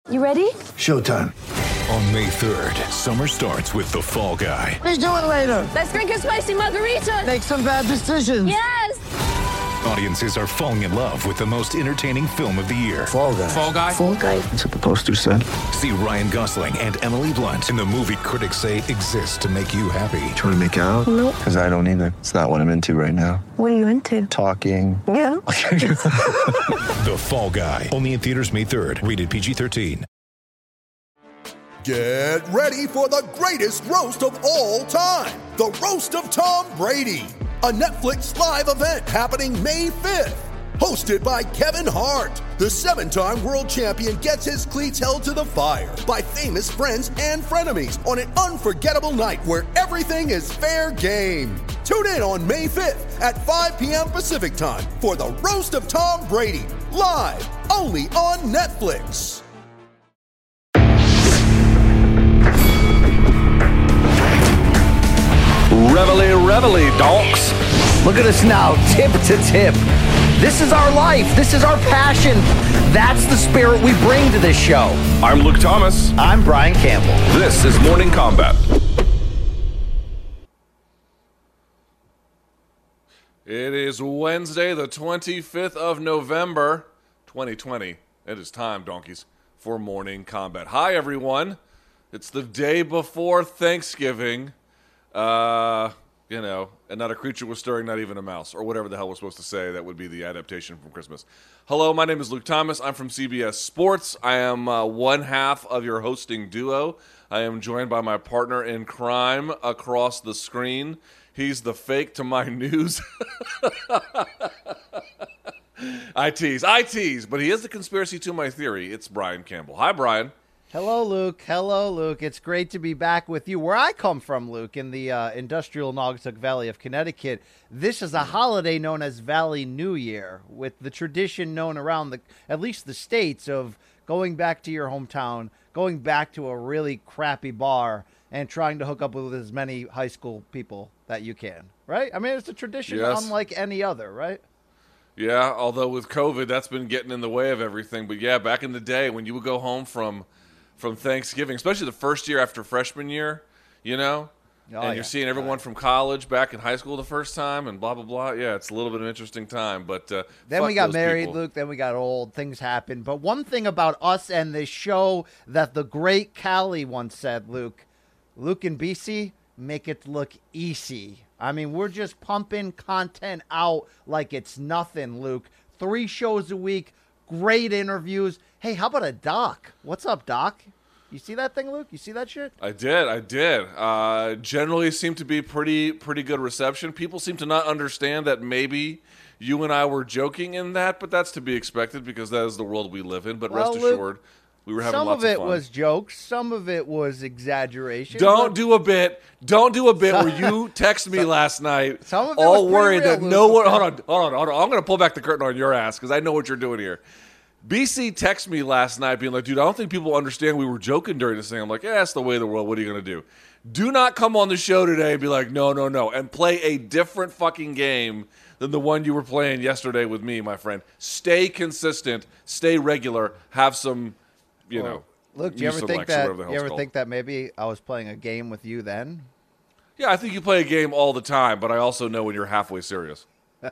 You ready? Showtime. On May 3rd, summer starts with The Fall Guy. Let's do it later. Let's drink a spicy margarita. Make some bad decisions. Yes! Audiences are falling in love with the most entertaining film of the year. Fall Guy. Fall Guy? Fall guy. That's what the poster said. See Ryan Gosling and Emily Blunt in the movie critics say exists to make you happy. Trying to make it out? Nope. Because I don't either. It's not what I'm into right now. What are you into? Talking. Yeah. The Fall Guy. Only in theaters May 3rd. Rated PG-13. Get ready for the greatest roast of all time. The Roast of Tom Brady. A Netflix live event happening May 5th. Hosted by Kevin Hart. The 7-time world champion gets his cleats held to the fire by famous friends and frenemies on an unforgettable night where everything is fair game. Tune in on May 5th at 5 p.m. Pacific time for the Roast of Tom Brady. Live only on Netflix. Reveille, donks. Look at us now, tip to tip. This is our life. This is our passion. That's the spirit we bring to this show. I'm Luke Thomas. I'm Brian Campbell. This is Morning Combat. It is Wednesday, the 25th of November, 2020. It is time, donkeys, for Morning Combat. Hi, everyone. It's the day before Thanksgiving. And not a creature was stirring, not even a mouse, or whatever the hell we're supposed to say. That would be the adaptation from Christmas. Hello, my name is Luke Thomas. I'm from CBS Sports. I am one half of your hosting duo. I am joined by my partner in crime across the screen. He's the fake to my news. I tease, but he is the conspiracy to my theory. It's Brian Campbell. Hi, Brian. Hello, Luke. It's great to be back with you. Where I come from, Luke, in the industrial Naugatuck Valley of Connecticut, this is a holiday known as Valley New Year, with the tradition known around at least the states of going back to your hometown, going back to a really crappy bar, and trying to hook up with as many high school people that you can, right? I mean, it's a tradition unlike any other, right? Yeah, although with COVID, that's been getting in the way of everything. But yeah, back in the day when you would go home from Thanksgiving, especially the first year after freshman year, and you're seeing everyone from college back in high school the first time and blah, blah, blah. Yeah, it's a little bit of an interesting time. But then we got married, people. Luke. Then we got old. Things happen. But one thing about us and this show that the great Callie once said, Luke and BC, make it look easy. I mean, we're just pumping content out like it's nothing, Luke. 3 shows a week, great interviews. Hey, how about a doc? What's up, Doc? You see that thing, Luke? You see that shit? I did. Generally seemed to be pretty good reception. People seem to not understand that maybe you and I were joking in that, but that's to be expected because that is the world we live in. But rest assured, we were having lots of fun. Some of it was jokes. Some of it was exaggeration. Don't do a bit where you text me last night some of it all was worried real, that Luke. no one... Hold on. I'm going to pull back the curtain on your ass because I know what you're doing here. BC texted me last night being like, dude, I don't think people understand we were joking during this thing. I'm like, yeah, that's the way of the world. What are you going to do? Do not come on the show today and be like, no, and play a different fucking game than the one you were playing yesterday with me, my friend. Stay consistent. Stay regular. Have some, Look, do you ever think that maybe I was playing a game with you then? Yeah, I think you play a game all the time, but I also know when you're halfway serious.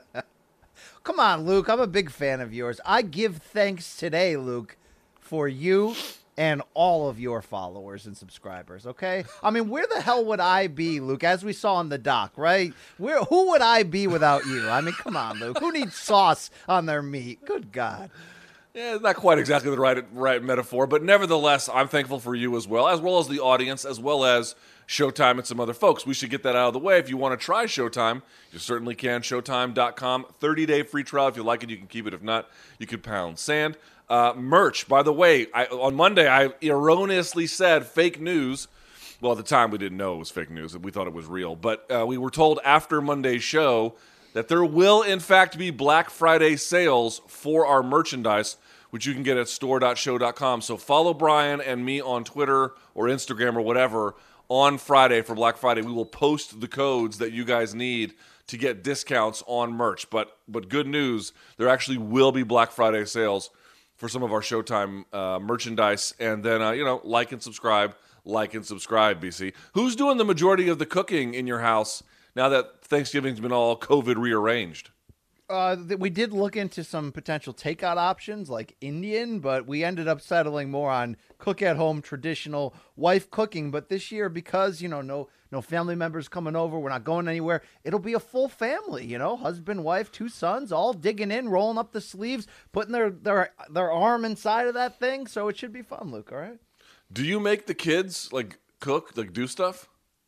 Come on, Luke. I'm a big fan of yours. I give thanks today, Luke, for you and all of your followers and subscribers, okay? I mean, where the hell would I be, Luke, as we saw in the doc, right? Who would I be without you? I mean, come on, Luke. Who needs sauce on their meat? Good God. Yeah, not quite exactly the right metaphor, but nevertheless, I'm thankful for you as well as the audience, as well as Showtime and some other folks. We should get that out of the way. If you want to try Showtime, you certainly can. Showtime.com, 30-day free trial. If you like it, you can keep it. If not, you can pound sand. Merch, by the way, on Monday, I erroneously said fake news. Well, at the time, we didn't know it was fake news. We thought it was real. But we were told after Monday's show that there will, in fact, be Black Friday sales for our merchandise, which you can get at store.show.com. So follow Brian and me on Twitter or Instagram or whatever on Friday for Black Friday. We will post the codes that you guys need to get discounts on merch. But good news, there actually will be Black Friday sales for some of our Showtime merchandise. And then, like and subscribe, BC. Who's doing the majority of the cooking in your house now that Thanksgiving's been all COVID rearranged? We did look into some potential takeout options like Indian, but we ended up settling more on cook at home, traditional wife cooking. But this year, because, no family members coming over, we're not going anywhere. It'll be a full family, husband, wife, 2 sons, all digging in, rolling up the sleeves, putting their arm inside of that thing. So it should be fun, Luke. All right. Do you make the kids cook, do stuff?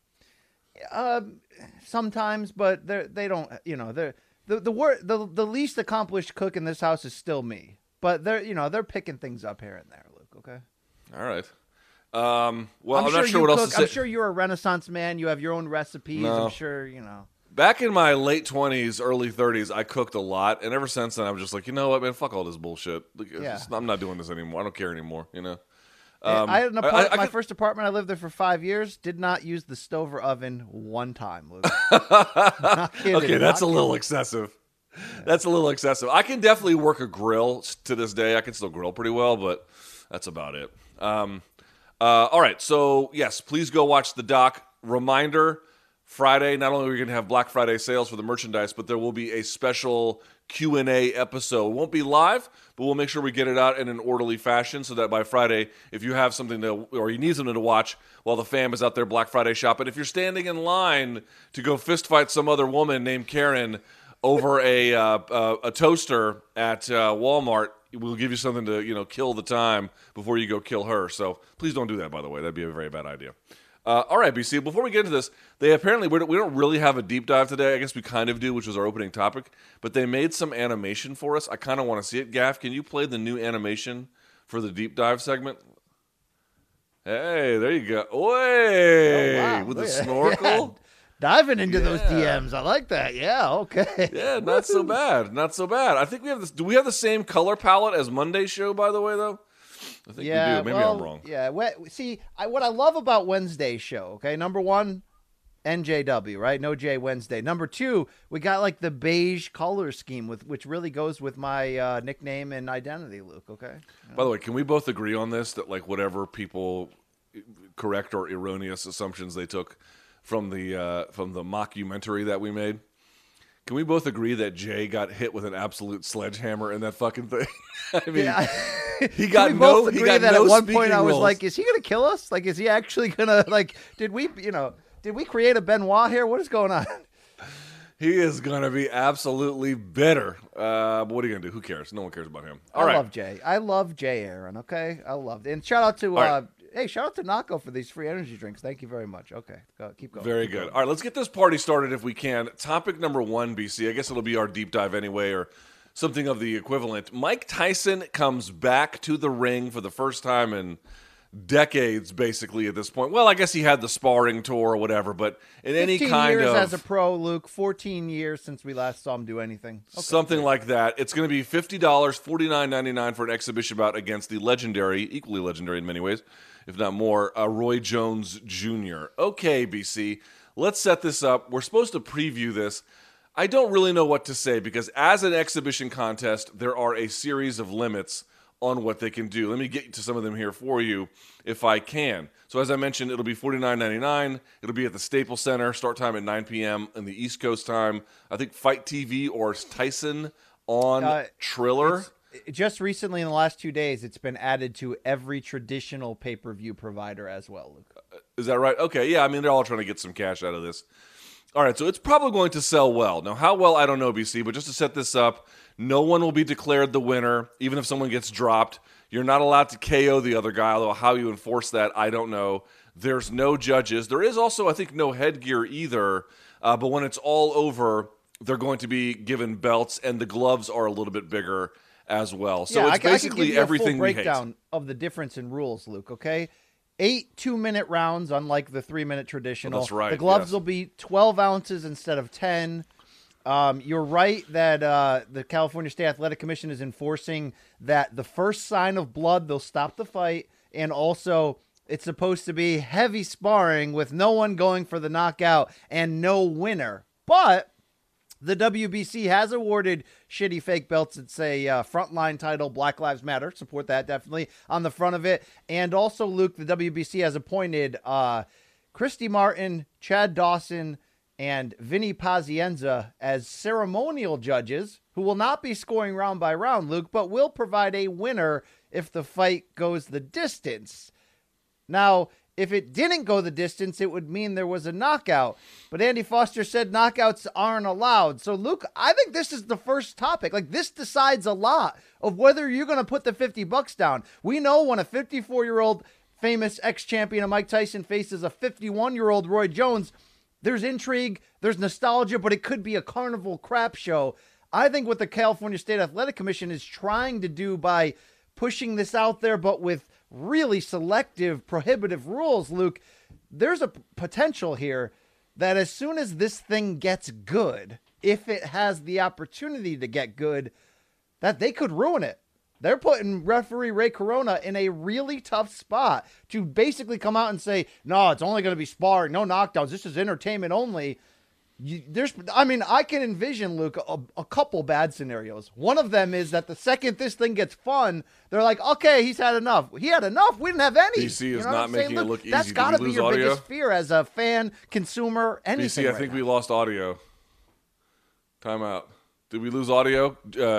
Sometimes, but they don't, they're. The least accomplished cook in this house is still me, but they're picking things up here and there, Luke. Okay. All right. Well, I'm not sure what else to say. I'm sure you're a Renaissance man. You have your own recipes. No. I'm sure Back in my late 20s, early 30s, I cooked a lot, and ever since then, I'm just like, you know what, man, fuck all this bullshit. I'm not doing this anymore. I don't care anymore. I had an apartment. My first apartment, I lived there for 5 years. Did not use the stove or oven one time, Luke. Not kidding, okay, that's a little excessive. Yeah. That's a little excessive. I can definitely work a grill to this day. I can still grill pretty well, but that's about it. All right, so yes, please go watch the doc. Reminder, Friday, not only are we going to have Black Friday sales for the merchandise, but there will be a special Q&A episode. It won't be live, but we'll make sure we get it out in an orderly fashion so that by Friday, if you have something or you need something to watch while the fam is out there Black Friday shopping, if you're standing in line to go fist fight some other woman named Karen over a toaster at Walmart, we'll give you something to kill the time before you go kill her. So please don't do that, by the way. That'd be a very bad idea. All right, BC, before we get into this, we don't really have a deep dive today. I guess we kind of do, which was our opening topic. But they made some animation for us. I kind of want to see it. Gaff, can you play the new animation for the deep dive segment? Hey, there you go. Oi! Oh, wow. With the snorkel. Diving into those DMs. I like that. Yeah, okay. Yeah, not so bad. Not so bad. I think we have this. Do we have the same color palette as Monday's show, by the way, though? I think we do. Maybe I'm wrong. Yeah. See, what I love about Wednesday's show, okay, number one, NJW, right? No J Wednesday. Number two, we got the beige color scheme which really goes with my nickname and identity, Luke, okay? By the way, can we both agree on this, that whatever people correct or erroneous assumptions they took from the mockumentary that we made, can we both agree that Jay got hit with an absolute sledgehammer in that fucking thing? I mean, he got no. He got that no at one point I was roles. like, "Is he gonna kill us? Is he actually gonna Did we create a Benoit here? What is going on?" He is gonna be absolutely bitter. But what are you gonna do? Who cares? No one cares about him. All right. I love Jay Aaron. Okay, I love it. And shout out to shout out to Nako for these free energy drinks. Thank you very much. Okay, keep going. Very good. All right, let's get this party started if we can. Topic number 1, BC. I guess it'll be our deep dive anyway, or something of the equivalent. Mike Tyson comes back to the ring for the first time in decades, basically, at this point. Well, I guess he had the sparring tour or whatever, but in any kind of... 15 years as a pro, Luke. 14 years since we last saw him do anything. Okay. Something like that. It's going to be $50, $49.99 for an exhibition bout against the legendary, equally legendary in many ways, if not more, Roy Jones Jr. Okay, BC, let's set this up. We're supposed to preview this. I don't really know what to say because as an exhibition contest, there are a series of limits on what they can do. Let me get to some of them here for you if I can. So as I mentioned, it'll be $49.99. It'll be at the Staples Center, start time at 9 p.m. in the East Coast time. I think Fight TV or Tyson on Triller. Just recently in the last 2 days, it's been added to every traditional pay-per-view provider as well, Luke. Is that right? Okay, yeah, I mean, they're all trying to get some cash out of this. All right, so it's probably going to sell well. Now, how well, I don't know, BC, but just to set this up, no one will be declared the winner, even if someone gets dropped. You're not allowed to KO the other guy, although how you enforce that, I don't know. There's no judges. There is also, I think, no headgear either, but when it's all over, they're going to be given belts, and the gloves are a little bit bigger as well. So it's basically everything we hate. Breakdown of the difference in rules, Luke, okay? 8 2-minute rounds, unlike the 3-minute traditional. Oh, that's right. The gloves will be 12 ounces instead of 10. You're right that the California State Athletic Commission is enforcing that the first sign of blood, they'll stop the fight. And also, it's supposed to be heavy sparring with no one going for the knockout and no winner. But The WBC has awarded shitty fake belts that say frontline title, Black Lives Matter. Support that definitely on the front of it. And also, Luke, the WBC has appointed Christy Martin, Chad Dawson, and Vinny Pazienza as ceremonial judges who will not be scoring round by round, Luke, but will provide a winner if the fight goes the distance. Now, if it didn't go the distance, it would mean there was a knockout. But Andy Foster said knockouts aren't allowed. So, Luke, I think this is the first topic. Like, this decides a lot of whether you're going to put the $50 down. We know when a 54-year-old famous ex-champion of Mike Tyson faces a 51-year-old Roy Jones, there's intrigue, there's nostalgia, but it could be a carnival crap show. I think what the California State Athletic Commission is trying to do by pushing this out there, but with really selective, prohibitive rules, Luke, there's a potential here that as soon as this thing gets good, if it has the opportunity to get good, that they could ruin it. They're putting referee Ray Corona in a really tough spot to basically come out and say, no, it's only going to be sparring, no knockdowns. This is entertainment only. I can envision, Luke, a couple bad scenarios. One of them is that the second this thing gets fun, they're like, okay, he's had enough. He had enough. We didn't have any. BC is not making it look easy. That's got to be your audio? biggest fear as a fan, consumer, anything. BC, I think we lost audio. Time out. Did we lose audio?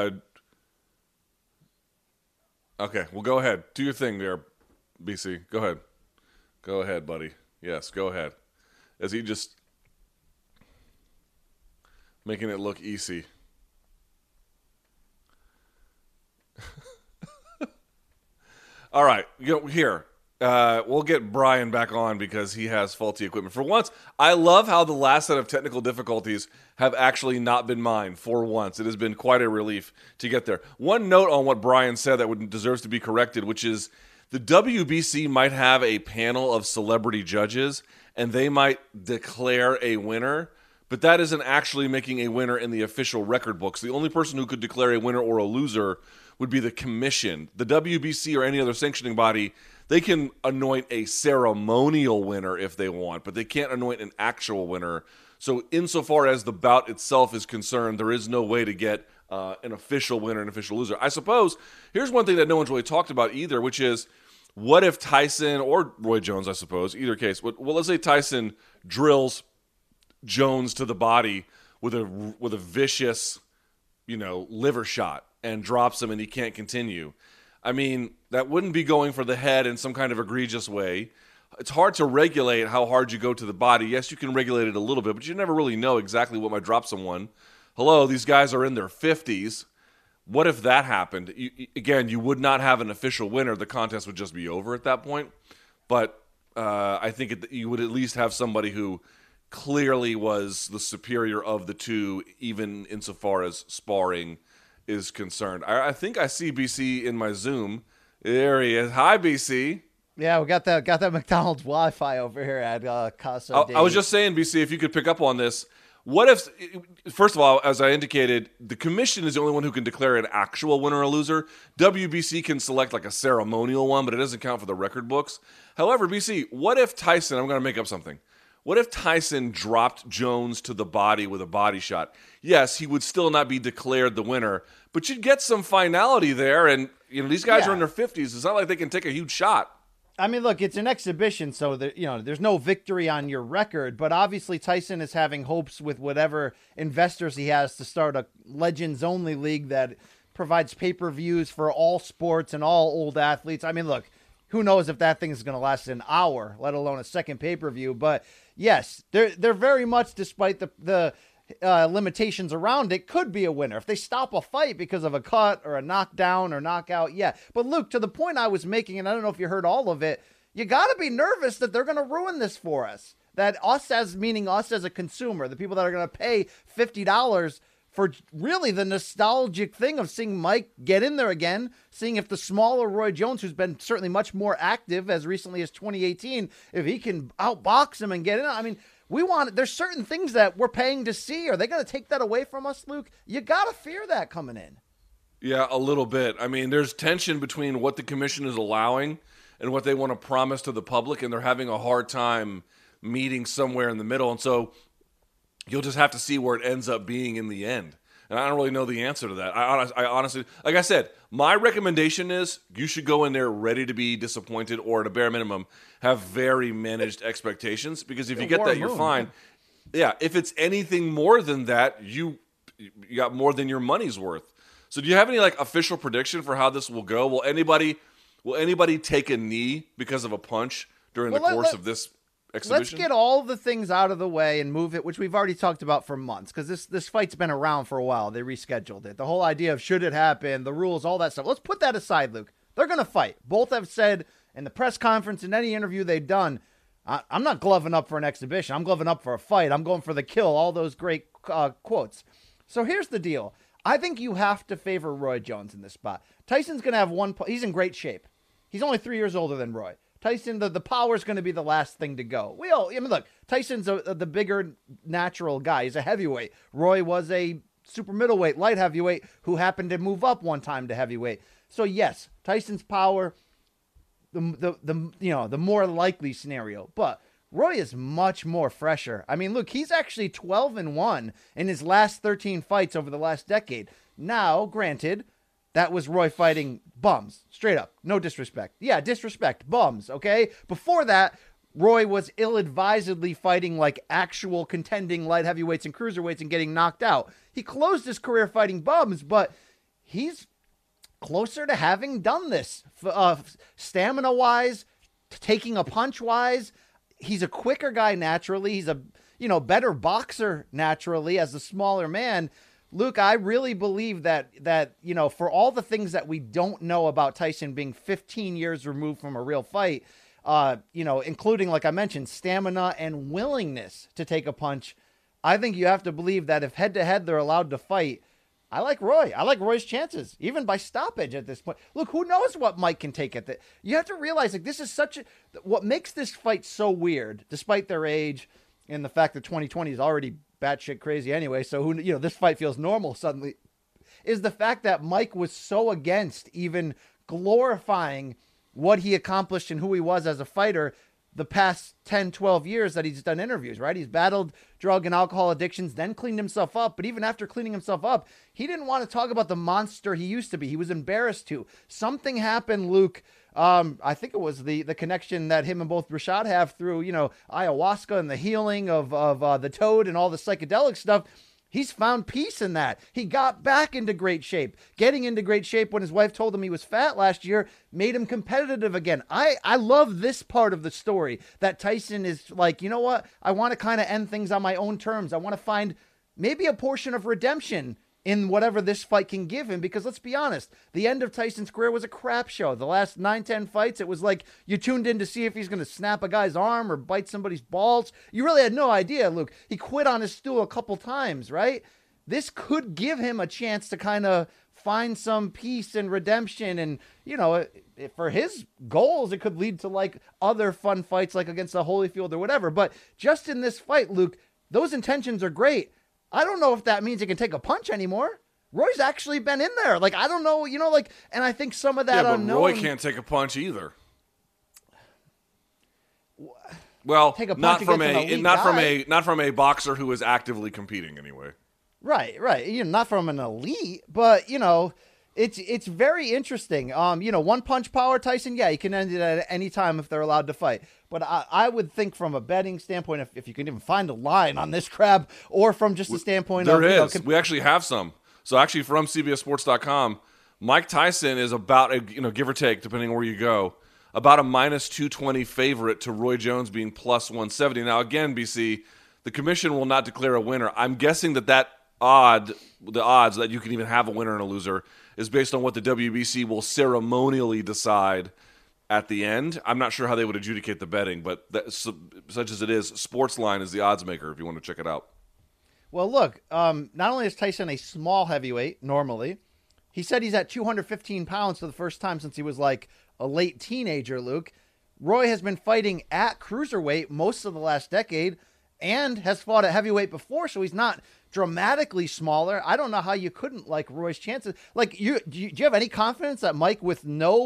Okay, well, go ahead. Do your thing there, BC. Go ahead. Go ahead, buddy. Yes, go ahead. As he just making it look easy. All right, here. We'll get Brian back on because he has faulty equipment. For once, I love how the last set of technical difficulties have actually not been mine. For once, it has been quite a relief to get there. One note on what Brian said that deserves to be corrected, which is the WBC might have a panel of celebrity judges, and they might declare a winner, but that isn't actually making a winner in the official record books. The only person who could declare a winner or a loser would be the commission. The WBC or any other sanctioning body, they can anoint a ceremonial winner if they want, but they can't anoint an actual winner. So insofar as the bout itself is concerned, there is no way to get an official winner and official loser. I suppose, here's one thing that no one's really talked about either, which is, what if Tyson or Roy Jones, I suppose, either case, well, let's say Tyson drills Jones to the body with a vicious, liver shot and drops him and he can't continue. I mean, that wouldn't be going for the head in some kind of egregious way. It's hard to regulate how hard you go to the body. Yes, you can regulate it a little bit, but you never really know exactly what might drop someone. Hello, these guys are in their 50s. What if that happened? You would not have an official winner. The contest would just be over at that point. But I think you would at least have somebody who clearly was the superior of the two, even insofar as sparring is concerned. I think I see BC in my Zoom. There he is. Hi, BC. Yeah, we got that McDonald's Wi-Fi over here at Casa. I was just saying, BC, if you could pick up on this. What if, first of all, as I indicated, the commission is the only one who can declare an actual winner or loser. WBC can select like a ceremonial one, but it doesn't count for the record books. However, BC, what if Tyson, I'm going to make up something. What if Tyson dropped Jones to the body with a body shot? Yes, he would still not be declared the winner, but you'd get some finality there. And, these guys are in their 50s. It's not like they can take a huge shot. I mean, look, it's an exhibition, so there's no victory on your record, but obviously Tyson is having hopes with whatever investors he has to start a Legends-only league that provides pay-per-views for all sports and all old athletes. I mean, look, who knows if that thing is going to last an hour, let alone a second pay-per-view, but yes, they're very much, despite the limitations around it, could be a winner. If they stop a fight because of a cut or a knockdown or knockout, yeah. But Luke, to the point I was making, and I don't know if you heard all of it, you got to be nervous that they're going to ruin this for us. That meaning us as a consumer, the people that are going to pay $50 for really the nostalgic thing of seeing Mike get in there again, seeing if the smaller Roy Jones, who's been certainly much more active as recently as 2018, if he can outbox him and get in. I mean, there's certain things that we're paying to see. Are they going to take that away from us, Luke? You got to fear that coming in. Yeah, a little bit. I mean, there's tension between what the commission is allowing and what they want to promise to the public, and they're having a hard time meeting somewhere in the middle. And so You'll just have to see where it ends up being in the end. And I don't really know the answer to that. I honestly, like I said, my recommendation is you should go in there ready to be disappointed, or at a bare minimum, have very managed expectations. Because if you get that, you're fine. Yeah, if it's anything more than that, you got more than your money's worth. So do you have any like official prediction for how this will go? Will anybody take a knee because of a punch during the course of this exhibition? Let's get all the things out of the way and move it, which we've already talked about for months, because this fight's been around for a while. They rescheduled it. The whole idea of should it happen, the rules, all that stuff. Let's put that aside, Luke. They're going to fight. Both have said in the press conference, in any interview they've done, I'm not gloving up for an exhibition. I'm gloving up for a fight. I'm going for the kill, all those great quotes. So here's the deal. I think you have to favor Roy Jones in this spot. Tyson's going to have he's in great shape. He's only 3 years older than Roy. Tyson, the power is going to be the last thing to go. Look, Tyson's the bigger natural guy. He's a heavyweight. Roy was a super middleweight, light heavyweight who happened to move up one time to heavyweight. So yes, Tyson's power, the more likely scenario. But Roy is much more fresher. I mean, look, he's actually 12-1 in his last 13 fights over the last decade. Now, granted, that was Roy fighting bums. Straight up. No disrespect. Yeah, disrespect. Bums, okay? Before that, Roy was ill-advisedly fighting like actual contending light heavyweights and cruiserweights and getting knocked out. He closed his career fighting bums, but he's closer to having done this. Stamina-wise, taking a punch-wise, he's a quicker guy naturally. He's a better boxer naturally as a smaller man. Luke, I really believe that for all the things that we don't know about Tyson being 15 years removed from a real fight, including, like I mentioned, stamina and willingness to take a punch, I think you have to believe that if head-to-head they're allowed to fight, I like Roy. I like Roy's chances, even by stoppage at this point. Look, who knows what Mike can take at that? You have to realize, like, this is what makes this fight so weird, despite their age and the fact that 2020 is already batshit crazy anyway. So this fight feels normal suddenly, is the fact that Mike was so against even glorifying what he accomplished and who he was as a fighter the past 10, 12 years that he's done interviews, right? He's battled drug and alcohol addictions, then cleaned himself up. But even after cleaning himself up, he didn't want to talk about the monster he used to be. He was embarrassed to. Something happened, Luke. I think it was the connection that him and both Rashad have through, ayahuasca and the healing of the toad and all the psychedelic stuff. He's found peace in that. He got back into great shape. Getting into great shape when his wife told him he was fat last year made him competitive again. I love this part of the story, that Tyson is like, you know what? I want to kind of end things on my own terms. I want to find maybe a portion of redemption in whatever this fight can give him, because let's be honest, the end of Tyson's career was a crap show. The last 9-10 fights, it was like you tuned in to see if he's going to snap a guy's arm or bite somebody's balls. You really had no idea, Luke. He quit on his stool a couple times, right? This could give him a chance to kind of find some peace and redemption, and, for his goals, it could lead to like other fun fights like against the Holyfield or whatever. But just in this fight, Luke, those intentions are great. I don't know if that means he can take a punch anymore. Roy's actually been in there. Like, I don't know, and I think some of that but unknown. Roy can't take a punch either. Well, take a punch not from a boxer who is actively competing anyway. Right. Not from an elite, but it's very interesting. One punch power, Tyson. Yeah, you can end it at any time if they're allowed to fight. But I would think from a betting standpoint, if you can even find a line on this crap, or from just the standpoint there is. We actually have some. So actually, from CBSSports.com, Mike Tyson is about give or take, depending where you go, about a -220 favorite to Roy Jones being +170. Now again, BC, the commission will not declare a winner. I'm guessing the odds that you can even have a winner and a loser is based on what the WBC will ceremonially decide at the end. I'm not sure how they would adjudicate the betting, but such as it is, Sportsline is the odds maker if you want to check it out. Well, look, not only is Tyson a small heavyweight normally, he said he's at 215 pounds for the first time since he was like a late teenager, Luke. Roy has been fighting at cruiserweight most of the last decade and has fought at heavyweight before, so he's not dramatically smaller. I don't know how you couldn't like Roy's chances. Like, do you have any confidence that Mike, with no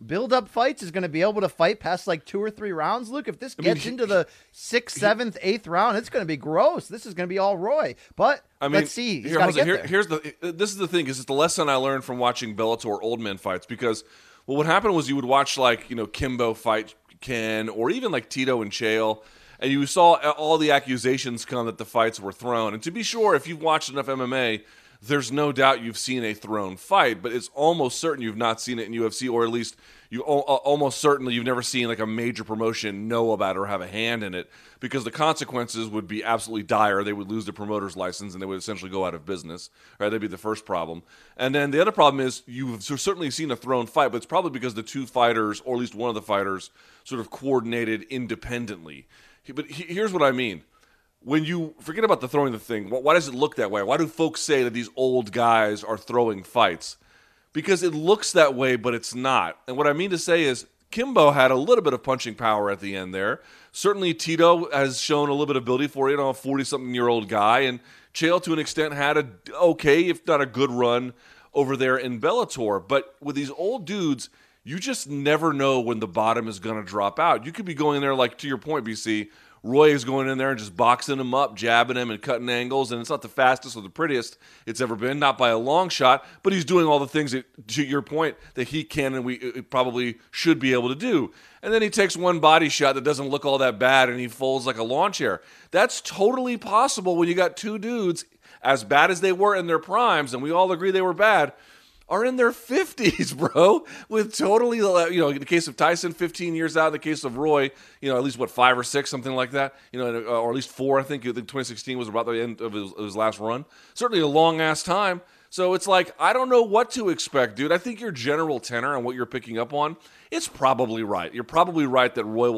build-up fights is going to be able to fight past like 2 or 3 rounds, Luke. If this gets into the 6th, 7th, 8th round, it's going to be gross. This is going to be all Roy. But let's see. He's got to get there. This is the thing, is it's the lesson I learned from watching Bellator old men fights, because what happened was you would watch like, Kimbo fight Ken, or even like Tito and Chael, and you saw all the accusations come that the fights were thrown. And to be sure, if you've watched enough MMA, there's no doubt you've seen a thrown fight, but it's almost certain you've not seen it in UFC, or at least you almost certainly you've never seen like a major promotion know about it or have a hand in it, because the consequences would be absolutely dire. They would lose their promoter's license and they would essentially go out of business. Right? That'd be the first problem. And then the other problem is you've certainly seen a thrown fight, but it's probably because the two fighters, or at least one of the fighters, sort of coordinated independently. But here's what I mean. When you forget about the throwing the thing, why does it look that way? Why do folks say that these old guys are throwing fights? Because it looks that way, but it's not. And what I mean to say is Kimbo had a little bit of punching power at the end there. Certainly Tito has shown a little bit of ability for a 40-something-year-old guy. And Chael, to an extent, had a okay, if not a good run over there in Bellator. But with these old dudes, you just never know when the bottom is going to drop out. You could be going there, like to your point, BC, Roy is going in there and just boxing him up, jabbing him and cutting angles, and it's not the fastest or the prettiest it's ever been, not by a long shot, but he's doing all the things that, to your point, that he can and we probably should be able to do. And then he takes one body shot that doesn't look all that bad and he folds like a lawn chair. That's totally possible when you got two dudes, as bad as they were in their primes, and we all agree they were bad, are in their 50s, bro, with totally, in the case of Tyson, 15 years out. In the case of Roy, at least, 5 or 6, something like that, or at least 4, I think 2016 was about the end of his last run. Certainly a long-ass time. So it's like, I don't know what to expect, dude. I think your general tenor and what you're picking up on, it's probably right. You're probably right that Roy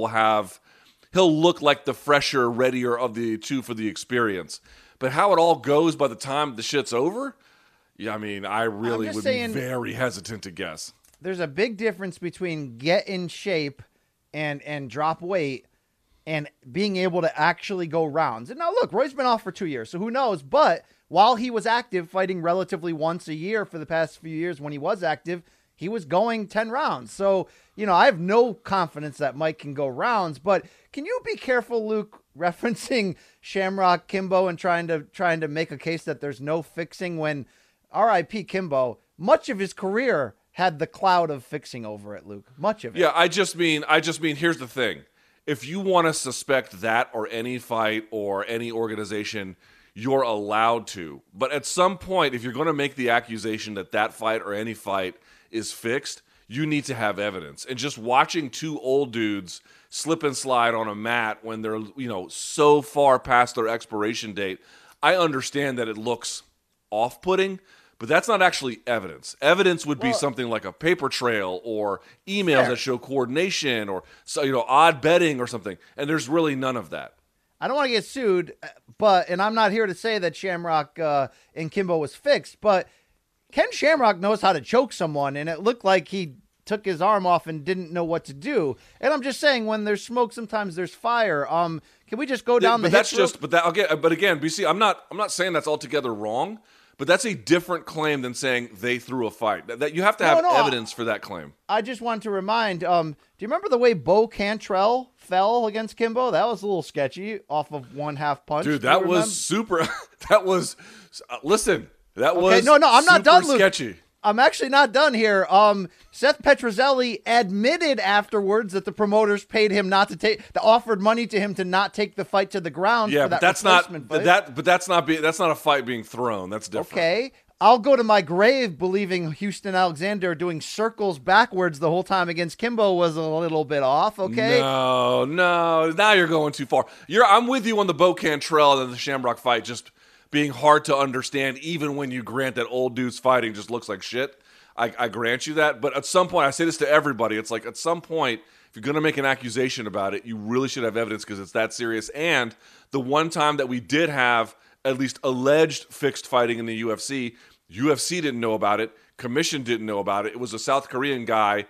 he'll look like the fresher, readier of the two for the experience. But how it all goes by the time the shit's over, yeah, I mean, I really would be very hesitant to guess. There's a big difference between get in shape and drop weight and being able to actually go rounds. And now, look, Roy's been off for 2 years, so who knows? But while he was active, fighting relatively once a year for the past few years when he was active, he was going 10 rounds. So, I have no confidence that Mike can go rounds. But can you be careful, Luke, referencing Shamrock Kimbo and trying to make a case that there's no fixing when R.I.P. Kimbo, much of his career had the cloud of fixing over it, Luke. Much of it. Yeah, I just mean, here's the thing. If you want to suspect that or any fight or any organization, you're allowed to. But at some point, if you're going to make the accusation that fight or any fight is fixed, you need to have evidence. And just watching two old dudes slip and slide on a mat when they're, so far past their expiration date, I understand that it looks off-putting, but that's not actually evidence. Evidence would be something like a paper trail or emails that show coordination or odd betting or something. And there's really none of that. I don't want to get sued, and I'm not here to say that Shamrock and Kimbo was fixed, but Ken Shamrock knows how to choke someone, and it looked like he took his arm off and didn't know what to do. And I'm just saying, when there's smoke, sometimes there's fire. Can we just go down the hip rope? But again, BC, I'm not saying that's altogether wrong. But that's a different claim than saying they threw a fight. That you have to have evidence for that claim. I just want to remind, do you remember the way Bo Cantrell fell against Kimbo? That was a little sketchy off of one half punch. Dude, that was super. That was, listen, that was no, I'm not done, Luke. Sketchy. I'm actually not done here. Seth Petrozelli admitted afterwards that the promoters paid him offered money to him to not take the fight to the ground. Yeah, for that but that's not fight. that's not a fight being thrown. That's different. Okay, I'll go to my grave believing Houston Alexander doing circles backwards the whole time against Kimbo was a little bit off. Okay, no, now you're going too far. I'm with you on the Bo Cantrell and the Shamrock fight. Just being hard to understand, even when you grant that old dudes fighting just looks like shit. I grant you that. But at some point, I say this to everybody, it's like at some point, if you're going to make an accusation about it, you really should have evidence because it's that serious. And the one time that we did have at least alleged fixed fighting in the UFC didn't know about it. Commission didn't know about it. It was a South Korean guy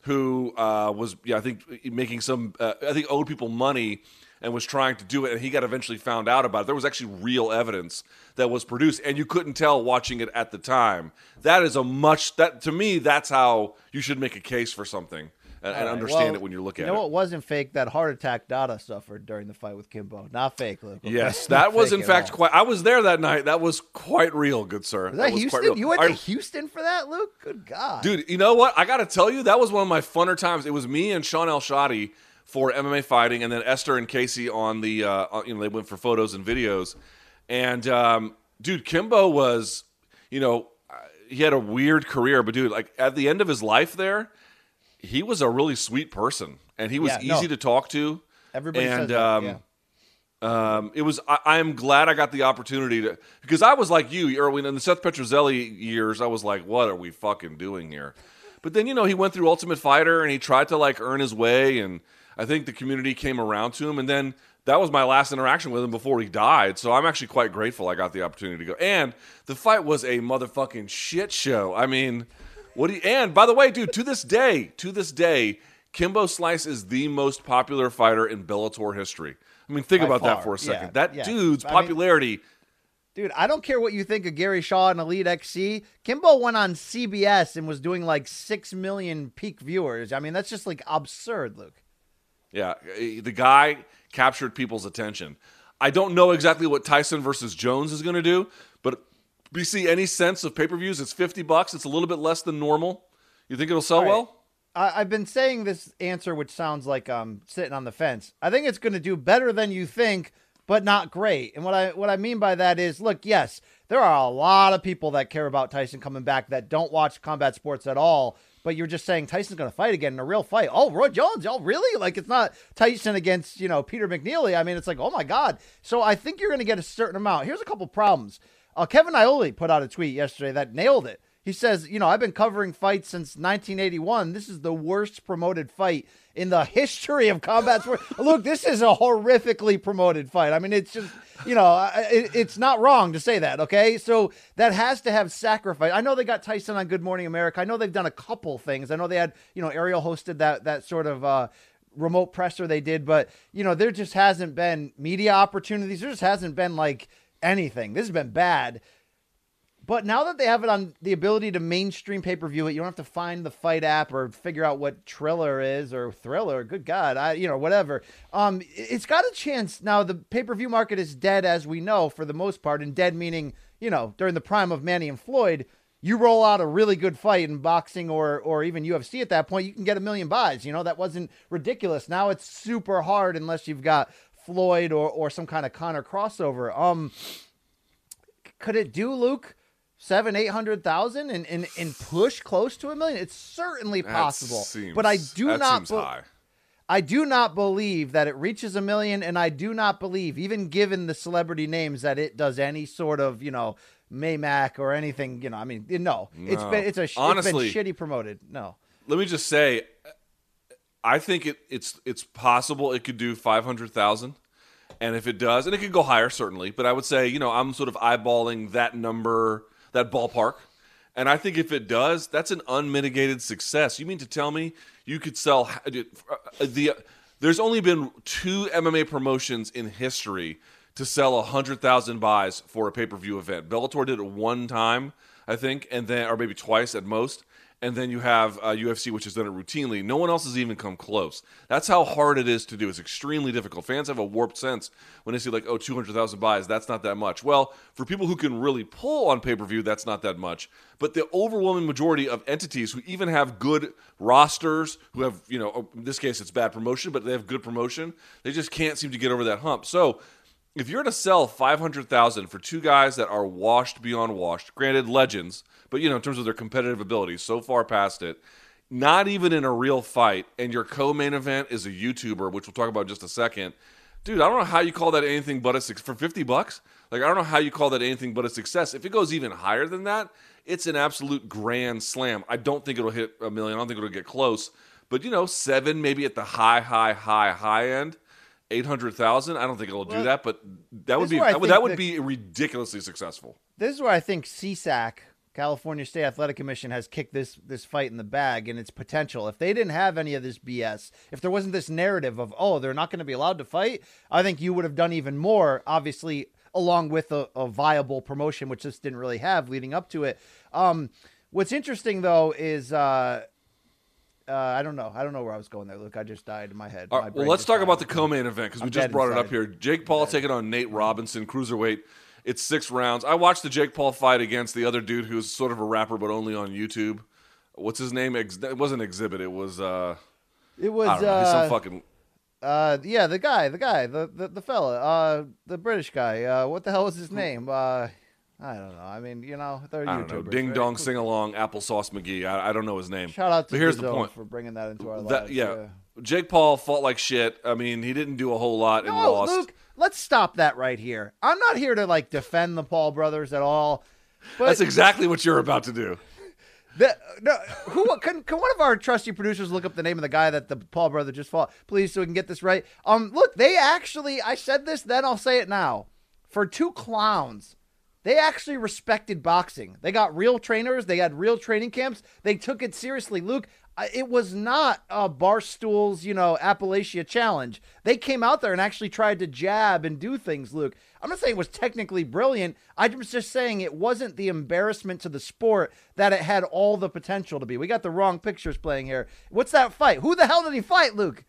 who was, I think, making some, I think owed people money and was trying to do it, and he got eventually found out about it. There was actually real evidence that was produced, and you couldn't tell watching it at the time. That is to me, that's how you should make a case for something and understand it when you look at it. You know what wasn't fake? That heart attack Dada suffered during the fight with Kimbo. Not fake, Luke. Okay? Yes, that was in fact quite. I was there that night. That was quite real, good sir. Was that was Houston? Quite real. You went to Houston for that, Luke? Good God, dude. You know what? I got to tell you, that was one of my funner times. It was me and Sean El-Shadi for MMA fighting, and then Esther and Casey on the. They went for photos and videos, and dude, Kimbo was, he had a weird career, but dude, like at the end of his life there. He was a really sweet person, and he was easy to talk to. Everybody says that, it was. I am glad I got the opportunity to, because I was like you, Erwin, in the Seth Petrozelli years. I was like, "What are we fucking doing here?" But then he went through Ultimate Fighter, and he tried to like earn his way, and I think the community came around to him, and then that was my last interaction with him before he died. So I'm actually quite grateful I got the opportunity to go. And the fight was a motherfucking shit show. I mean. And by the way, dude, to this day, Kimbo Slice is the most popular fighter in Bellator history. I mean, think about that for a second. Dude's popularity. Dude, I don't care what you think of Gary Shaw and Elite XC. Kimbo went on CBS and was doing like 6 million peak viewers. I mean, that's just like absurd, Luke. Yeah, the guy captured people's attention. I don't know exactly what Tyson versus Jones is going to do, but BC, any sense of pay-per-views? It's $50. It's a little bit less than normal. You think it'll sell well? I've been saying this answer, which sounds like I'm sitting on the fence. I think it's going to do better than you think, but not great. And what I mean by that is, look, yes, there are a lot of people that care about Tyson coming back that don't watch combat sports at all. But you're just saying Tyson's going to fight again in a real fight. Oh, Roy Jones. Oh, really? Like, it's not Tyson against, Peter McNeely. I mean, it's like, oh, my God. So I think you're going to get a certain amount. Here's a couple problems. Kevin Iole put out a tweet yesterday that nailed it. He says, I've been covering fights since 1981. This is the worst promoted fight in the history of combat sport. Look, this is a horrifically promoted fight. I mean, it's just, it's not wrong to say that, okay? So that has to have sacrifice. I know they got Tyson on Good Morning America. I know they've done a couple things. I know they had, Ariel hosted that sort of remote presser they did, but, there just hasn't been media opportunities. There just hasn't been, like, anything. This has been bad. But now that they have it on the ability to mainstream pay-per-view it, you don't have to find the fight app or figure out what Triller is or Thriller. Good God, whatever. It's got a chance. Now, the pay-per-view market is dead, as we know, for the most part, and dead meaning, during the prime of Manny and Floyd, you roll out a really good fight in boxing or even UFC at that point, you can get 1 million buys. That wasn't ridiculous. Now it's super hard unless you've got Floyd or some kind of Conor crossover. Could it do, Luke, 700,000-800,000 and push close to 1 million? It's certainly possible, but I do not believe that it reaches 1 million, and I do not believe, even given the celebrity names, that it does any sort of Maymac or anything. No. It's been shitty promoted. No. Let me just say, I think it's possible it could do 500,000. And if it does, and it could go higher, certainly, but I would say, I'm sort of eyeballing that number, that ballpark. And I think if it does, that's an unmitigated success. You mean to tell me you could sell there's only been 2 MMA promotions in history to sell 100,000 buys for a pay-per-view event. Bellator did it one time, I think, and then, or maybe twice at most. And then you have UFC, which has done it routinely. No one else has even come close. That's how hard it is to do. It's extremely difficult. Fans have a warped sense when they see 200,000 buys. That's not that much. Well, for people who can really pull on pay-per-view, that's not that much. But the overwhelming majority of entities who even have good rosters, who have, in this case it's bad promotion, but they have good promotion, they just can't seem to get over that hump. So if you're to sell 500,000 for 2 guys that are washed beyond washed, granted legends, but in terms of their competitive abilities, so far past it, not even in a real fight, and your co-main event is a YouTuber, which we'll talk about in just a second. Dude, I don't know how you call that anything but a success. For $50, I don't know how you call that anything but a success. If it goes even higher than that, it's an absolute grand slam. I don't think it'll hit 1 million. I don't think it'll get close. But 7, maybe at the high end. 800,000. I don't think it'll do that, but that would be ridiculously successful. This is where I think CSAC California State Athletic Commission has kicked this fight in the bag and its potential. If they didn't have any of this BS, if there wasn't this narrative of, oh, they're not going to be allowed to fight, I think you would have done even more, obviously, along with a viable promotion, which this didn't really have leading up to it. What's interesting, though, is I don't know where I was going there, Luke. I just died in my head. All right, well, let's talk about the co-main event because we just brought it up here. Jake Paul taking on Nate Robinson, cruiserweight. It's 6 rounds. I watched the Jake Paul fight against the other dude who's sort of a rapper but only on YouTube. What's his name? It wasn't Exhibit. It was I don't know. He's some fucking the guy, the fella, the British guy. What the hell was his name? I don't know. I mean, they're YouTubers. I don't know. Ding Dong Sing Along Applesauce McGee. I don't know his name. Shout out to but here's the point for bringing that into our lives. Yeah. Jake Paul fought like shit. I mean, he didn't do a whole lot and lost. Luke, let's stop that right here. I'm not here to defend the Paul brothers at all. But that's exactly what you're about to do. Can one of our trusty producers look up the name of the guy that the Paul brother just fought, please, so we can get this right? Look, they actually, I said this, then I'll say it now. For 2 clowns, they actually respected boxing. They got real trainers. They had real training camps. They took it seriously. Luke, it was not Barstool's, Appalachia challenge. They came out there and actually tried to jab and do things, Luke. I'm not saying it was technically brilliant. I was just saying it wasn't the embarrassment to the sport that it had all the potential to be. We got the wrong pictures playing here. What's that fight? Who the hell did he fight, Luke?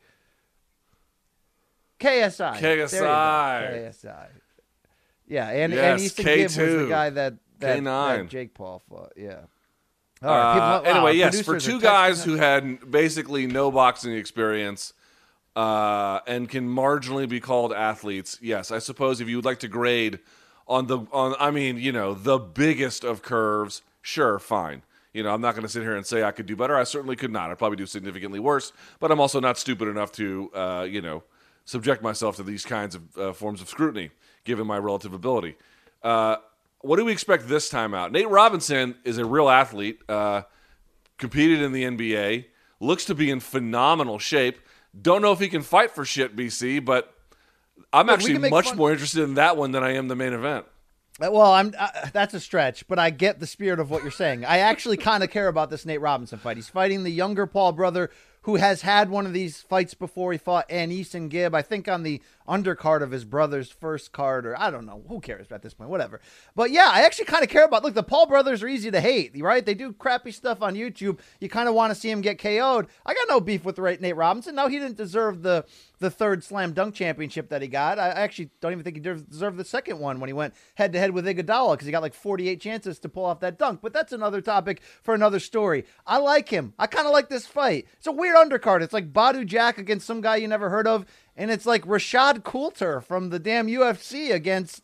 KSI. KSI. Yeah, and Easton Gibb was the guy that Jake Paul fought. Yeah. All right, anyway, yes, for 2 guys who had basically no boxing experience and can marginally be called athletes, yes, I suppose if you would like to grade on the biggest of curves, sure, fine. I'm not going to sit here and say I could do better. I certainly could not. I'd probably do significantly worse, but I'm also not stupid enough to, subject myself to these kinds of forms of scrutiny, given my relative ability. What do we expect this time out? Nate Robinson is a real athlete, competed in the NBA, looks to be in phenomenal shape. Don't know if he can fight for shit, BC, but I'm actually much more interested in that one than I am the main event. Well, that's a stretch, but I get the spirit of what you're saying. I actually kind of care about this Nate Robinson fight. He's fighting the younger Paul brother who has had one of these fights before. He fought Easton Gibb, I think, on the undercard of his brother's first card, or I don't know. Who cares at this point? Whatever. But yeah, I actually kind of care about, look, the Paul brothers are easy to hate, right? They do crappy stuff on YouTube. You kind of want to see him get KO'd. I got no beef with Nate Robinson. No, he didn't deserve the 3rd slam dunk championship that he got. I actually don't even think he deserved the 2nd one when he went head-to-head with Iguodala because he got 48 chances to pull off that dunk. But that's another topic for another story. I like him. I kind of like this fight. It's a weird undercard. It's like Badu Jack against some guy you never heard of, and it's like Rashad Coulter from the damn UFC against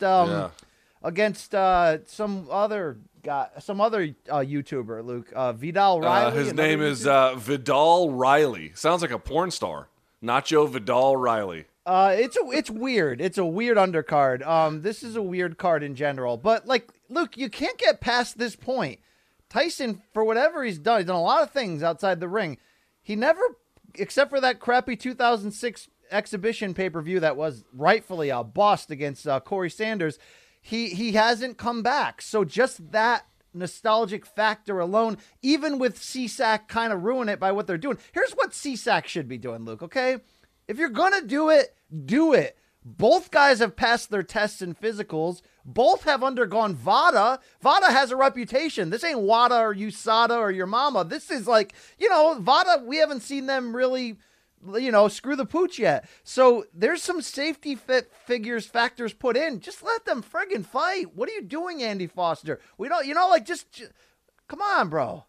some other guy, some other YouTuber, Luke. Vidal Riley. His name is Vidal Riley. Sounds like a porn star. Nacho Vidal Riley. It's weird. It's a weird undercard. This is a weird card in general. But Luke, you can't get past this point. Tyson, for whatever he's done a lot of things outside the ring. He never, except for that crappy 2006 exhibition pay-per-view that was rightfully a bust against Corey Sanders, he hasn't come back. So just that nostalgic factor alone, even with CSAC kind of ruin it by what they're doing. Here's what CSAC should be doing, Luke, okay? If you're going to do it, do it. Both guys have passed their tests and physicals. Both have undergone VADA. VADA has a reputation. This ain't WADA or USADA or your mama. This is VADA, we haven't seen them really, screw the pooch yet. So there's some safety factors put in. Just let them friggin' fight. What are you doing, Andy Foster? We don't, just come on, bro.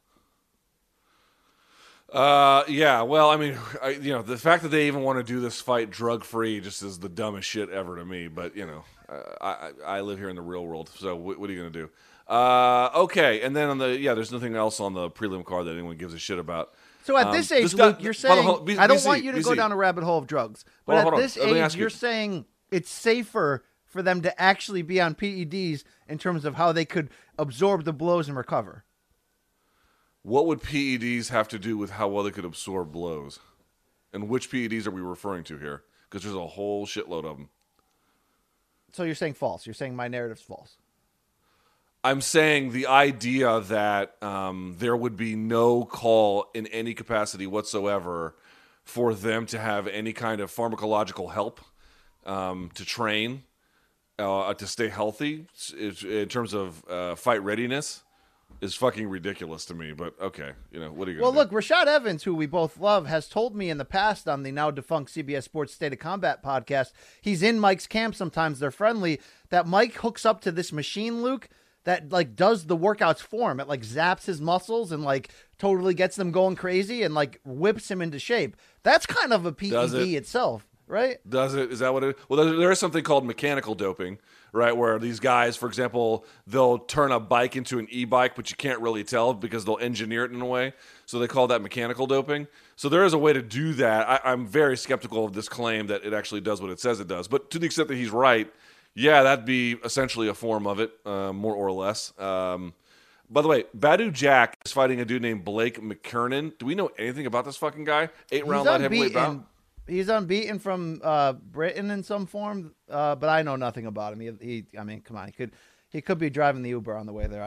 Yeah, well, I mean, the fact that they even want to do this fight drug-free just is the dumbest shit ever to me. But, I live here in the real world, so what are you going to do? Okay, and then there's nothing else on the prelim card that anyone gives a shit about. So at this age, Luke, you're saying, I don't want you to go down a rabbit hole of drugs, but at this age, you're saying it's safer for them to actually be on PEDs in terms of how they could absorb the blows and recover. What would PEDs have to do with how well they could absorb blows? And which PEDs are we referring to here? Because there's a whole shitload of them. So you're saying false. You're saying my narrative's false. I'm saying the idea that there would be no call in any capacity whatsoever for them to have any kind of pharmacological help to train, to stay healthy in terms of fight readiness is fucking ridiculous to me. But okay, what are you going to do? Well, look, Rashad Evans, who we both love, has told me in the past on the now defunct CBS Sports State of Combat podcast, he's in Mike's camp sometimes, they're friendly, that Mike hooks up to this machine, Luke, that like does the workouts for him. It like zaps his muscles and like totally gets them going crazy and like whips him into shape. That's kind of a PED itself, right? Does it? Is that what it is? Well, there is something called mechanical doping, right? Where these guys, for example, they'll turn a bike into an e-bike, but you can't really tell because they'll engineer it in a way. So they call that mechanical doping. So there is a way to do that. I'm very skeptical of this claim that it actually does what it says it does. But to the extent that he's right, yeah, that'd be essentially a form of it, more or less. By the way, Badu Jack is fighting a dude named Blake McKernan. Do we know anything about this fucking guy? 8-round light heavyweight bout. He's unbeaten from Britain in some form, but I know nothing about him. I mean, come on, he could be driving the Uber on the way there.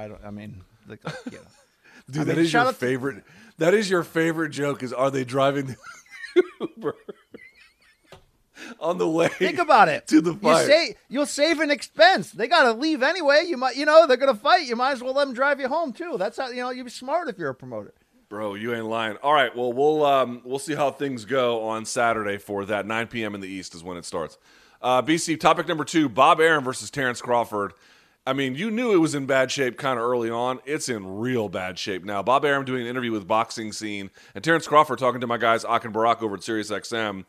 Dude, that is your favorite. That is your favorite joke. Is are they driving the Uber? On the way, think about it. To the fight, you'll save an expense. They got to leave anyway. They're gonna fight. You might as well let them drive you home too. That's how you'd be smart if you're a promoter. Bro, you ain't lying. All right, well we'll see how things go on Saturday for that. 9 p.m. in the East is when it starts. BC topic number 2: Bob Arum versus Terrence Crawford. I mean, you knew it was in bad shape kind of early on. It's in real bad shape now. Bob Arum doing an interview with Boxing Scene, and Terrence Crawford talking to my guys Ak and Barack over at SiriusXM.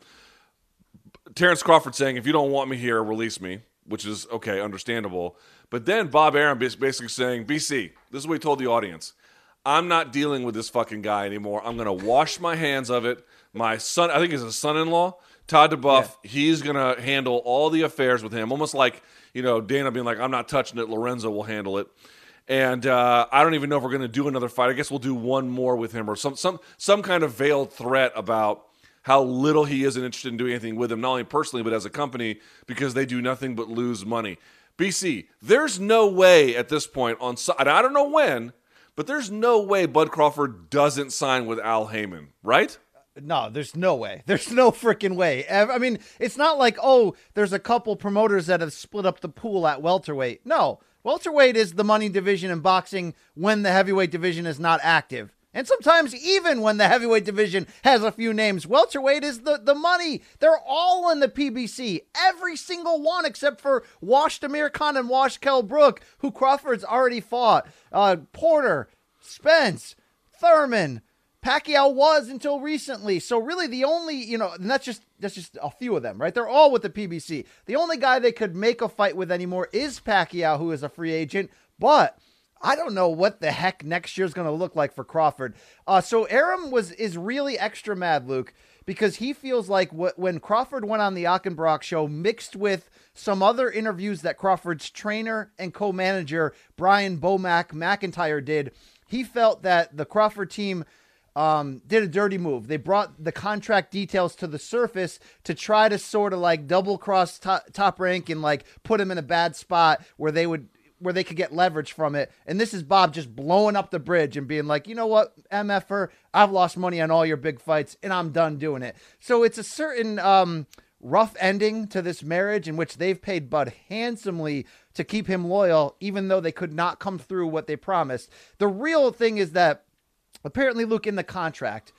Terrence Crawford saying, if you don't want me here, release me, which is, okay, understandable. But then Bob Arum basically saying, BC, this is what he told the audience. I'm not dealing with this fucking guy anymore. I'm going to wash my hands of it. My son, I think he's his son-in-law, Todd DeBuff, he's going to handle all the affairs with him, almost like, Dana being like, I'm not touching it. Lorenzo will handle it. And I don't even know if we're going to do another fight. I guess we'll do one more with him or some kind of veiled threat about how little he isn't interested in doing anything with him, not only personally, but as a company, because they do nothing but lose money. BC, there's no way at this point, and I don't know when, but there's no way Bud Crawford doesn't sign with Al Heyman, right? No, there's no way. There's no freaking way. I mean, it's not like, there's a couple promoters that have split up the pool at welterweight. No, welterweight is the money division in boxing when the heavyweight division is not active. And sometimes even when the heavyweight division has a few names, welterweight is the money. They're all in the PBC. Every single one except for Washed Amir Khan and Washed Kell Brook, who Crawford's already fought. Porter, Spence, Thurman, Pacquiao was until recently. So really the only, and that's just a few of them, right? They're all with the PBC. The only guy they could make a fight with anymore is Pacquiao, who is a free agent. But I don't know what the heck next year's going to look like for Crawford. So Arum is really extra mad, Luke, because he feels like when Crawford went on the Achenbrock show, mixed with some other interviews that Crawford's trainer and co-manager Brian Bomac McIntyre did, he felt that the Crawford team did a dirty move. They brought the contract details to the surface to try to sort of like double cross Top Rank and like put him in a bad spot where they could get leverage from it. And this is Bob just blowing up the bridge and being like, you know what, MFer, I've lost money on all your big fights and I'm done doing it. So it's a certain rough ending to this marriage in which they've paid Bud handsomely to keep him loyal, even though they could not come through what they promised. The real thing is that apparently, Luke, in the contract,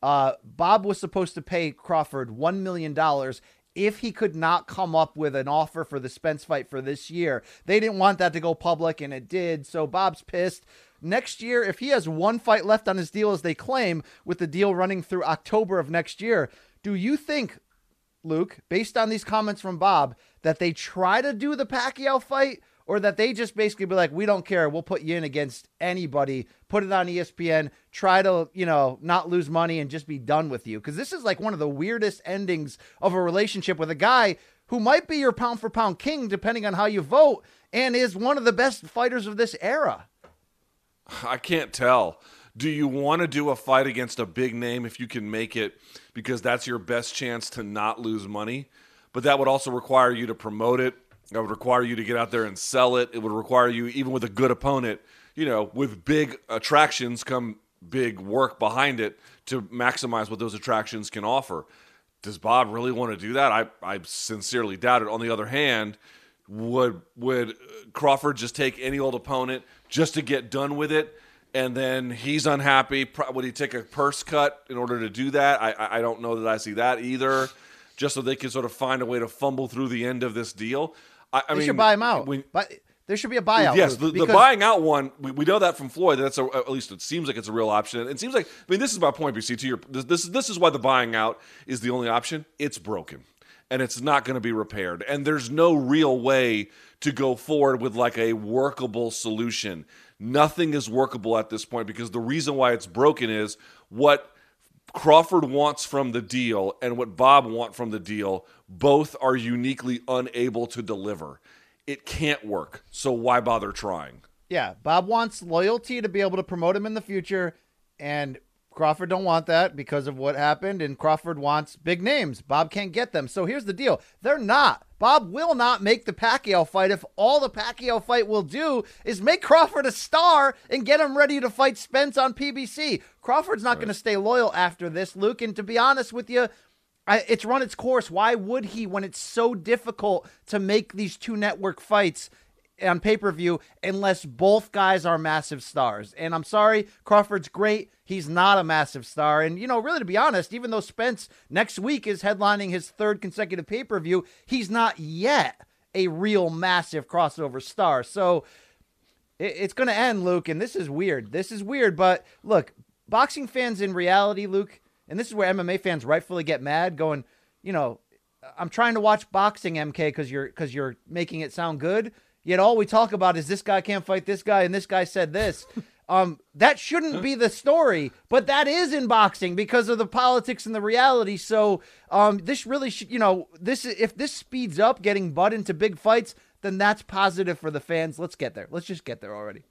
Bob was supposed to pay Crawford $1 million if he could not come up with an offer for the Spence fight for this year. They didn't want that to go public, and it did, so Bob's pissed. Next year, if he has one fight left on his deal, as they claim, with the deal running through October of next year, do you think, Luke, based on these comments from Bob, that they try to do the Pacquiao fight, or that they just basically be like, we don't care, we'll put you in against anybody, put it on ESPN, try to, not lose money and just be done with you? Because this is like one of the weirdest endings of a relationship with a guy who might be your pound-for-pound king, depending on how you vote, and is one of the best fighters of this era. I can't tell. Do you want to do a fight against a big name if you can make it because that's your best chance to not lose money? But that would also require you to promote it That would require you to get out there and sell it. It would require you, even with a good opponent, with big attractions come big work behind it to maximize what those attractions can offer. Does Bob really want to do that? I sincerely doubt it. On the other hand, would Crawford just take any old opponent just to get done with it, and then he's unhappy? Would he take a purse cut in order to do that? I don't know that I see that either, just so they can sort of find a way to fumble through the end of this deal. They should buy him out. There should be a buyout. Yes, the buying out one, we know that from Floyd. That's at least it seems like it's a real option. It seems like, this is my point, BC. This is why the buying out is the only option. It's broken, and it's not going to be repaired. And there's no real way to go forward with like a workable solution. Nothing is workable at this point because the reason why it's broken is what Crawford wants from the deal and what Bob wants from the deal. Both are uniquely unable to deliver. It can't work, so why bother trying? Yeah, Bob wants loyalty to be able to promote him in the future, and Crawford don't want that because of what happened, and Crawford wants big names. Bob can't get them. So here's the deal. Bob will not make the Pacquiao fight if all the Pacquiao fight will do is make Crawford a star and get him ready to fight Spence on PBC. Crawford's not going to stay loyal after this, Luke, and to be honest with you, it's run its course. Why would he when it's so difficult to make these two network fights on pay-per-view unless both guys are massive stars? And I'm sorry, Crawford's great. He's not a massive star. And, really, to be honest, even though Spence next week is headlining his third consecutive pay-per-view, he's not yet a real massive crossover star. So it's going to end, Luke, and this is weird. But look, boxing fans in reality, Luke, and this is where MMA fans rightfully get mad, going, I'm trying to watch boxing, MK, because you're making it sound good. Yet all we talk about is this guy can't fight this guy, and this guy said this. That shouldn't be the story, but that is in boxing because of the politics and the reality. So this really should, if this speeds up getting Bud into big fights, then that's positive for the fans. Let's get there. Let's just get there already.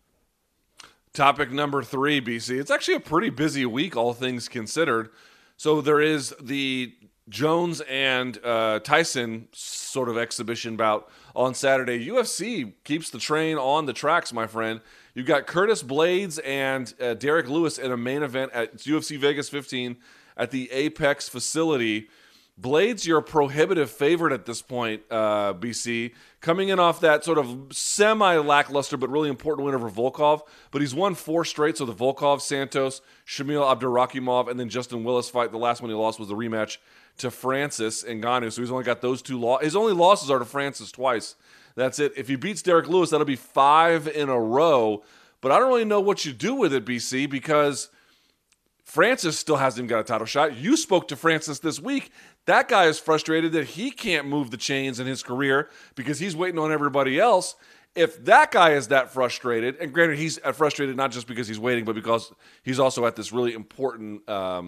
Topic number 3, BC. It's actually a pretty busy week, all things considered. So there is the Jones and Tyson sort of exhibition bout on Saturday. UFC keeps the train on the tracks, my friend. You've got Curtis Blades and Derek Lewis in a main event at UFC Vegas 15 at the Apex facility. Blades, you're a prohibitive favorite at this point, BC, coming in off that sort of semi-lackluster but really important win over Volkov. But he's won 4 straight, so the Volkov, Santos, Shamil Abdurakhimov, and then Justin Willis fight. The last one he lost was the rematch to Francis Ngannou, so he's only got those 2 losses. His only losses are to Francis twice. That's it. If he beats Derek Lewis, that'll be 5 in a row. But I don't really know what you do with it, BC, because Francis still hasn't even got a title shot. You spoke to Francis this week. That guy is frustrated that he can't move the chains in his career because he's waiting on everybody else. If that guy is that frustrated, and granted he's frustrated not just because he's waiting, but because he's also at this really important,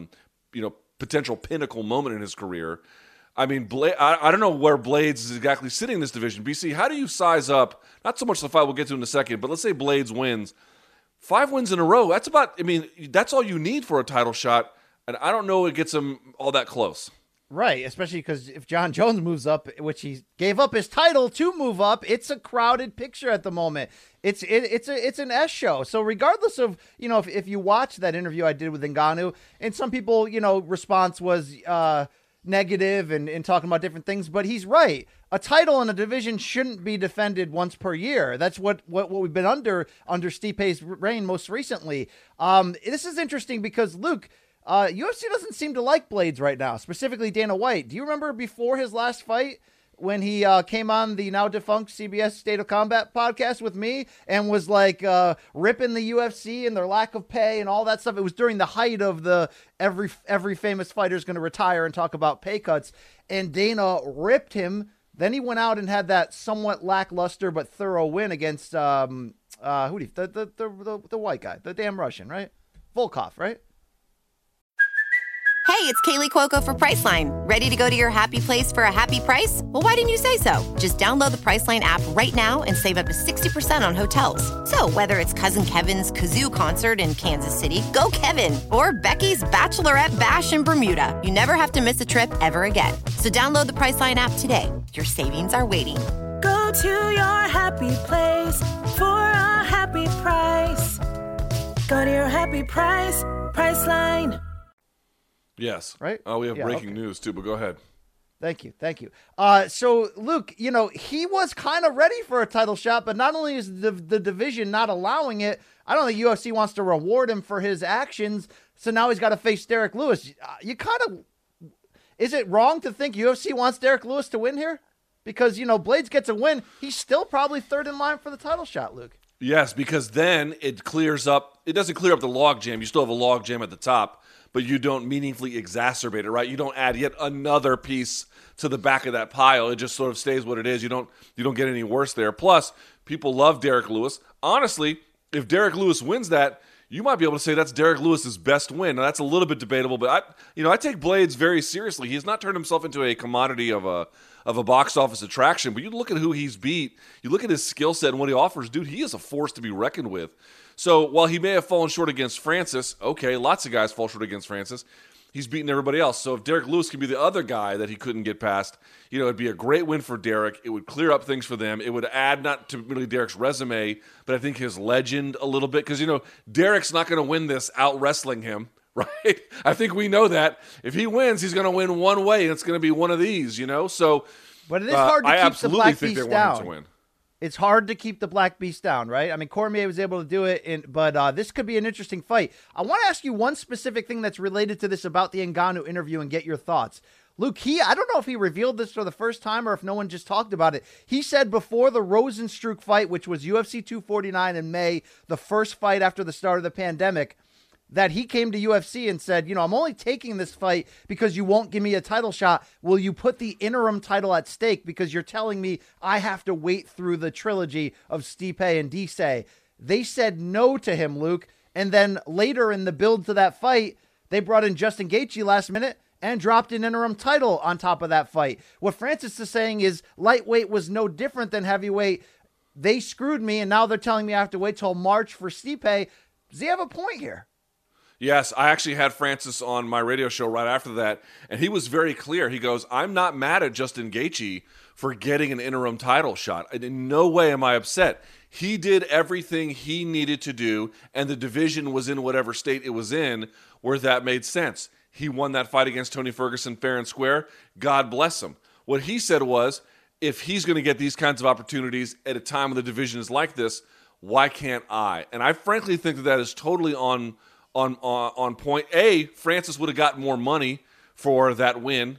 potential pinnacle moment in his career. I mean, I don't know where Blades is exactly sitting in this division. BC, how do you size up, not so much the fight we'll get to in a second, but let's say Blades wins. 5 wins in a row, that's all you need for a title shot, and I don't know it gets him all that close. Right, especially because if John Jones moves up, which he gave up his title to move up, it's a crowded picture at the moment. It's an S show. So regardless of, if you watch that interview I did with Ngannou, and some people, response was negative and talking about different things, but he's right. A title in a division shouldn't be defended once per year. That's what we've been under Stipe's reign most recently. This is interesting because, Luke, UFC doesn't seem to like Blades right now, specifically Dana White. Do you remember before his last fight when he came on the now defunct CBS State of Combat podcast with me and was like ripping the UFC and their lack of pay and all that stuff? It was during the height of the every famous fighter is going to retire and talk about pay cuts, and Dana ripped him. Then he went out and had that somewhat lackluster but thorough win against the white guy, the damn Russian, right? Volkov, right? Hey, it's Kaylee Cuoco for Priceline. Ready to go to your happy place for a happy price? Well, why didn't you say so? Just download the Priceline app right now and save up to 60% on hotels. So whether it's Cousin Kevin's Kazoo Concert in Kansas City, go Kevin, or Becky's Bachelorette Bash in Bermuda, you never have to miss a trip ever again. So download the Priceline app today. Your savings are waiting. Go to your happy place for a happy price. Go to your happy price, Priceline. Yes. Right? Oh, we have Yeah, breaking okay. news, too, but go ahead. Thank you. So, Luke, he was kind of ready for a title shot, but not only is the division not allowing it, I don't think UFC wants to reward him for his actions, so now he's got to face Derek Lewis. Is it wrong to think UFC wants Derek Lewis to win here? Because, Blades gets a win, he's still probably third in line for the title shot, Luke. Yes, because then it clears up. It doesn't clear up the log jam. You still have a log jam at the top, but you don't meaningfully exacerbate it, right? You don't add yet another piece to the back of that pile. It just sort of stays what it is. You don't get any worse there. Plus, people love Derek Lewis. Honestly, if Derek Lewis wins that, you might be able to say that's Derek Lewis's best win. Now, that's a little bit debatable, but I take Blades very seriously. He has not turned himself into a commodity of a box office attraction, but you look at who he's beat, you look at his skill set and what he offers, dude, he is a force to be reckoned with. So while he may have fallen short against Francis, okay, lots of guys fall short against Francis, he's beaten everybody else. So if Derek Lewis can be the other guy that he couldn't get past, it'd be a great win for Derek. It would clear up things for them. It would add not to really Derek's resume, but I think his legend a little bit. Because, Derek's not going to win this out wrestling him, right? I think we know that. If he wins, he's going to win one way, and it's going to be one of these, So, but it is hard to keep the Black think Beast they want him down. to win. It's hard to keep the Black Beast down, right? I mean, Cormier was able to do it, but this could be an interesting fight. I want to ask you one specific thing that's related to this about the Ngannou interview and get your thoughts. Luke, I don't know if he revealed this for the first time or if no one just talked about it. He said before the Rosenstruck fight, which was UFC 249 in May, the first fight after the start of the pandemic, that he came to UFC and said, I'm only taking this fight because you won't give me a title shot. Will you put the interim title at stake because you're telling me I have to wait through the trilogy of Stipe and Dise? They said no to him, Luke. And then later in the build to that fight, they brought in Justin Gaethje last minute and dropped an interim title on top of that fight. What Francis is saying is lightweight was no different than heavyweight. They screwed me, and now they're telling me I have to wait till March for Stipe. Does he have a point here? Yes, I actually had Francis on my radio show right after that, and he was very clear. He goes, I'm not mad at Justin Gaethje for getting an interim title shot. In no way am I upset. He did everything he needed to do, and the division was in whatever state it was in where that made sense. He won that fight against Tony Ferguson fair and square. God bless him. What he said was, if he's going to get these kinds of opportunities at a time when the division is like this, why can't I? And I frankly think that is totally on point. Francis would have gotten more money for that win.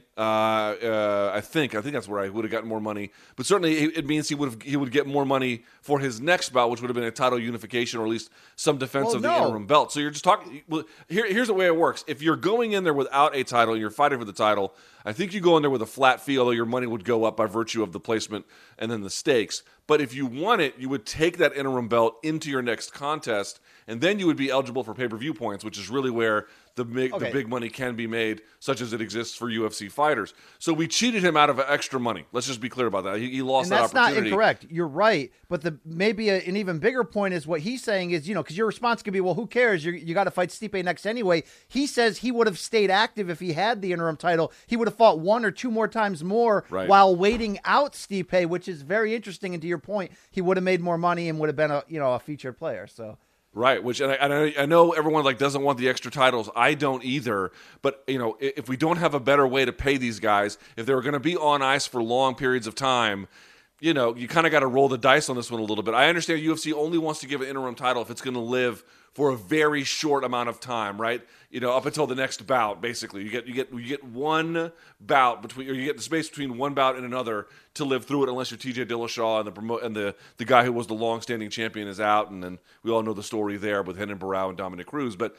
I think that's where I would have gotten more money. But certainly it means he would get more money for his next bout, which would have been a title unification or at least some defense of the interim belt. So you're just talking. Well, here's the way it works. If you're going in there without a title and you're fighting for the title, I think you go in there with a flat fee, although your money would go up by virtue of the placement and then the stakes. But if you won it, you would take that interim belt into your next contest, and then you would be eligible for pay-per-view points, which is really where the big money can be made, such as it exists for UFC fighters. So we cheated him out of extra money. Let's just be clear about that. He lost that opportunity. And that's not incorrect. You're right. But maybe an even bigger point is what he's saying is, because your response could be, well, who cares? You got to fight Stipe next anyway. He says he would have stayed active if he had the interim title. He would have fought one or two more times more while waiting out Stipe, which is very interesting. And to your point, he would have made more money and would have been a featured player. So. Right, which and I know everyone doesn't want the extra titles. I don't either. But if we don't have a better way to pay these guys, if they're going to be on ice for long periods of time, you kind of got to roll the dice on this one a little bit. I understand UFC only wants to give an interim title if it's going to live for a very short amount of time, right? Up until the next bout, basically. You get one bout between, or you get the space between one bout and another to live through it, unless you're TJ Dillashaw and the guy who was the long-standing champion is out, and then we all know the story there with Renan Barão and Dominic Cruz. But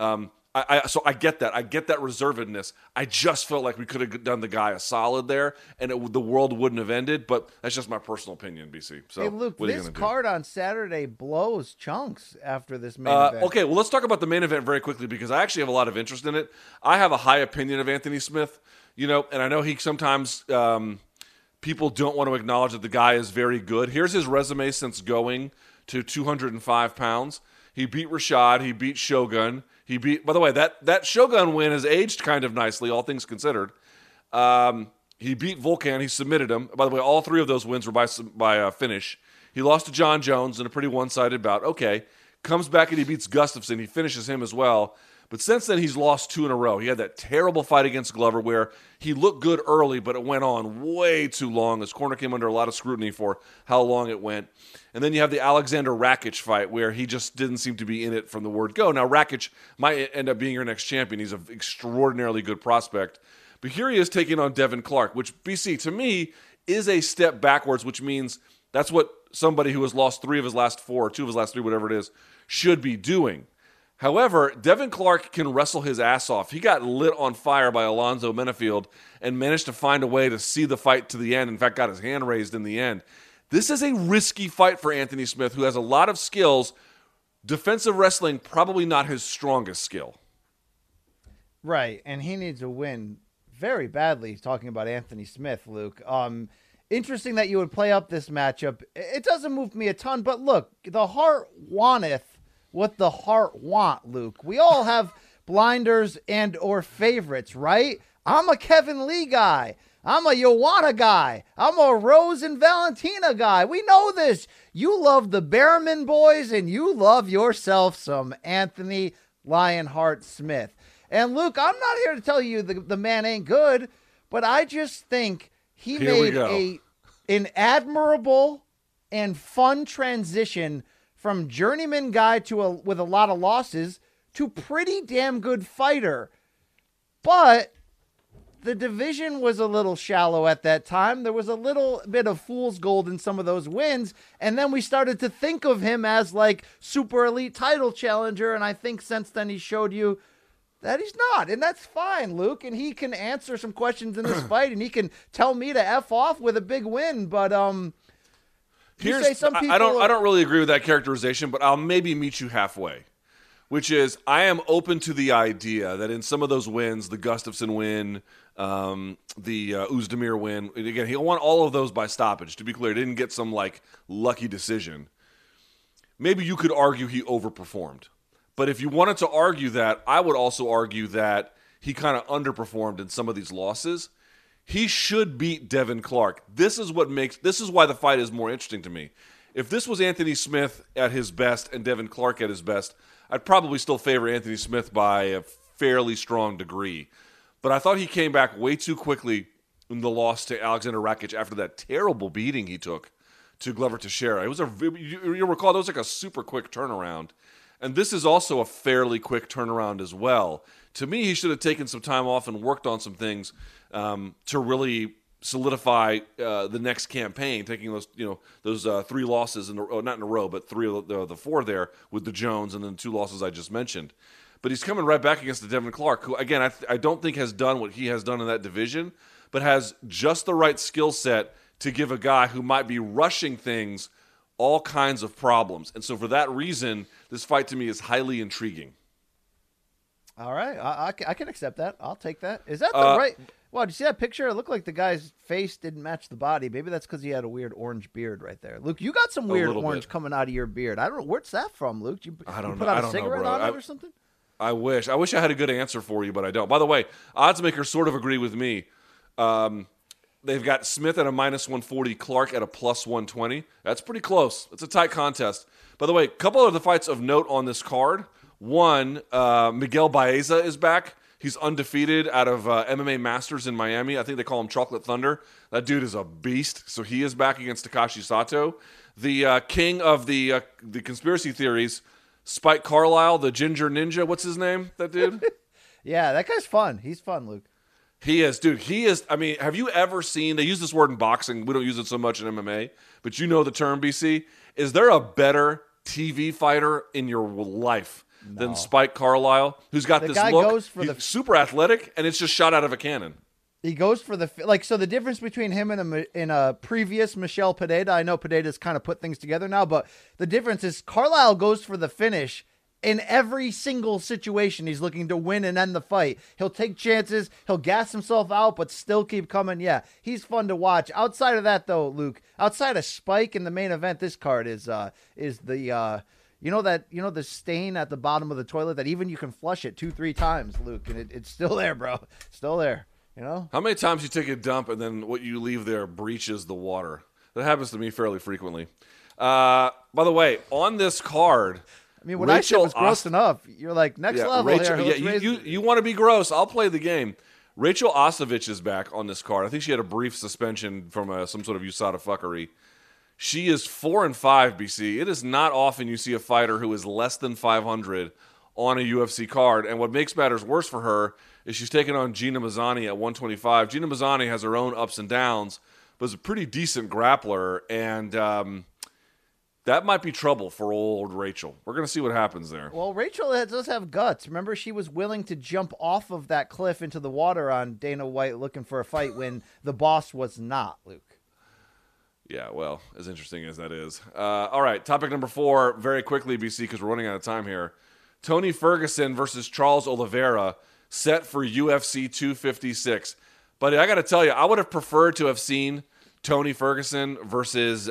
so I get that. I get that reservedness. I just felt like we could have done the guy a solid there, and the world wouldn't have ended. But that's just my personal opinion, BC. So, hey, Luke, what are you this gonna card on Saturday blows chunks after this main event. Okay, well, let's talk about the main event very quickly because I actually have a lot of interest in it. I have a high opinion of Anthony Smith, and I know he sometimes people don't want to acknowledge that the guy is very good. Here's his resume since going to 205 pounds. He beat Rashad. He beat Shogun. By the way, that Shogun win has aged kind of nicely, all things considered. He beat Volkan. He submitted him. By the way, all 3 of those wins were by finish. He lost to John Jones in a pretty one-sided bout. Okay. Comes back and he beats Gustafsson. He finishes him as well. But since then, he's lost 2 in a row. He had that terrible fight against Glover where he looked good early, but it went on way too long. His corner came under a lot of scrutiny for how long it went. And then you have the Alexander Rakic fight where he just didn't seem to be in it from the word go. Now, Rakic might end up being your next champion. He's an extraordinarily good prospect. But here he is taking on Devin Clark, which, BC, to me, is a step backwards, which means that's what somebody who has lost 3 of his last 4, or 2 of his last 3, whatever it is, should be doing. However, Devin Clark can wrestle his ass off. He got lit on fire by Alonzo Menefield and managed to find a way to see the fight to the end. In fact, got his hand raised in the end. This is a risky fight for Anthony Smith, who has a lot of skills. Defensive wrestling, probably not his strongest skill. Right, and he needs a win very badly, talking about Anthony Smith, Luke. Interesting that you would play up this matchup. It doesn't move me a ton, but look, the heart wanteth what the heart want, Luke. We all have blinders and or favorites, right? I'm a Kevin Lee guy. I'm a Joanna guy. I'm a Rose and Valentina guy. We know this. You love the Behrman boys, and you love yourself some Anthony Lionheart Smith. And Luke, I'm not here to tell you the man ain't good, but I just think he made an admirable and fun transition from journeyman guy with a lot of losses to pretty damn good fighter. But the division was a little shallow at that time. There was a little bit of fool's gold in some of those wins. And then we started to think of him as like super elite title challenger. And I think since then he showed you that he's not. And that's fine, Luke. And he can answer some questions in this fight. And he can tell me to F off with a big win. But, I don't really agree with that characterization, but I'll maybe meet you halfway, which is I am open to the idea that in some of those wins, the Gustafsson win, the Oezdemir win, and again, he won all of those by stoppage. To be clear, he didn't get some like lucky decision. Maybe you could argue he overperformed. But if you wanted to argue that, I would also argue that he kind of underperformed in some of these losses. He should beat Devin Clark. This is why the fight is more interesting to me. If this was Anthony Smith at his best and Devin Clark at his best, I'd probably still favor Anthony Smith by a fairly strong degree. But I thought he came back way too quickly in the loss to Alexander Rakic after that terrible beating he took to Glover Teixeira. You'll recall, that was like a super quick turnaround. And this is also a fairly quick turnaround as well. To me, he should have taken some time off and worked on some things to really solidify the next campaign, taking those 3 losses not in a row, but 3 of the 4 there with the Jones and then 2 losses I just mentioned. But he's coming right back against the Devin Clark, who again I don't think has done what he has done in that division, but has just the right skill set to give a guy who might be rushing things all kinds of problems. And so for that reason, this fight to me is highly intriguing. All right. I can accept that. I'll take that. Is that the right? Wow, did you see that picture? It looked like the guy's face didn't match the body. Maybe that's because he had a weird orange beard right there. Luke, you got some weird orange coming out of your beard. I don't know. Where's that from, Luke? I don't put know. out a cigarette on it or something? I wish I had a good answer for you, but I don't. By the way, oddsmakers sort of agree with me. They've got Smith at a -140, Clark at a +120. That's pretty close. It's a tight contest. By the way, a couple of the fights of note on this card. One, Miguel Baeza is back. He's undefeated out of MMA Masters in Miami. I think they call him Chocolate Thunder. That dude is a beast. So he is back against Takashi Sato. The king of the conspiracy theories, Spike Carlisle, the Ginger Ninja. What's his name, that dude? Yeah, that guy's fun. He's fun, Luke. He is, dude. He is. I mean, have you ever seen, they use this word in boxing. We don't use it so much in MMA, but you know the term, BC. Is there a better TV fighter in your life than Spike Carlisle, who's got this look? He's super athletic, and it's just shot out of a cannon. He goes for so the difference between him and a previous Michel Pineda, I know Pineda's kind of put things together now, but the difference is Carlisle goes for the finish in every single situation. He's looking to win and end the fight. He'll take chances. He'll gas himself out, but still keep coming. Yeah, he's fun to watch. Outside of that, though, Luke, outside of Spike in the main event, this card is the the stain at the bottom of the toilet that even you can flush it 2-3 times, Luke, and it's still there, bro. Still there. You know? How many times you take a dump and then what you leave there breaches the water? That happens to me fairly frequently. By the way, on this card, I mean, when I said it was gross enough, you're like, next level Rachel, here. You want to be gross. I'll play the game. Rachel Ostovich is back on this card. I think she had a brief suspension from some sort of USADA fuckery. She is 4-5, BC. It is not often you see a fighter who is less than 500 on a UFC card. And what makes matters worse for her is she's taking on Gina Mazzani at 125. Gina Mazzani has her own ups and downs, but is a pretty decent grappler. And that might be trouble for old Rachel. We're going to see what happens there. Well, Rachel does have guts. Remember, she was willing to jump off of that cliff into the water on Dana White looking for a fight when the boss was not, Luke. Yeah, well, as interesting as that is. All right, topic number 4, very quickly, BC, because we're running out of time here. Tony Ferguson versus Charles Oliveira set for UFC 256. But I got to tell you, I would have preferred to have seen Tony Ferguson versus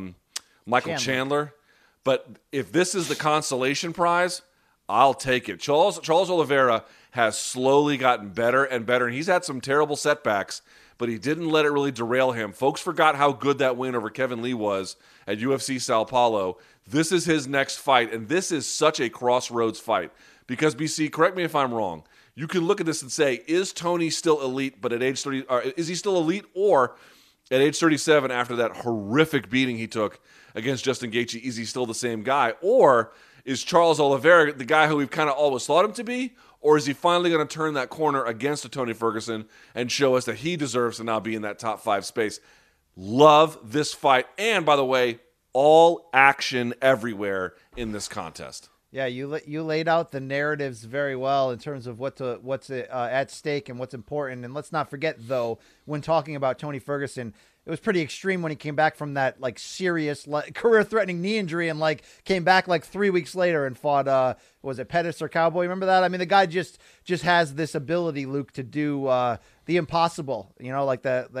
Michael Chandler. But if this is the consolation prize, I'll take it. Charles Oliveira has slowly gotten better and better, and he's had some terrible setbacks, but he didn't let it really derail him. Folks forgot how good that win over Kevin Lee was at UFC Sao Paulo. This is his next fight, and this is such a crossroads fight. Because, BC, correct me if I'm wrong, you can look at this and say, is Tony still elite, but at age 30, is he still elite, or at age 37, after that horrific beating he took against Justin Gaethje, is he still the same guy? Or is Charles Oliveira the guy who we've kind of always thought him to be? Or is he finally going to turn that corner against a Tony Ferguson and show us that he deserves to now be in that top 5 space? Love this fight. And, by the way, all action everywhere in this contest. Yeah, you laid out the narratives very well in terms of what's at stake and what's important. And let's not forget, though, when talking about Tony Ferguson, it was pretty extreme when he came back from that serious career-threatening knee injury and came back 3 weeks later and fought was it Pettis or Cowboy? Remember that? I mean, the guy just has this ability, Luke, to do the impossible. You know,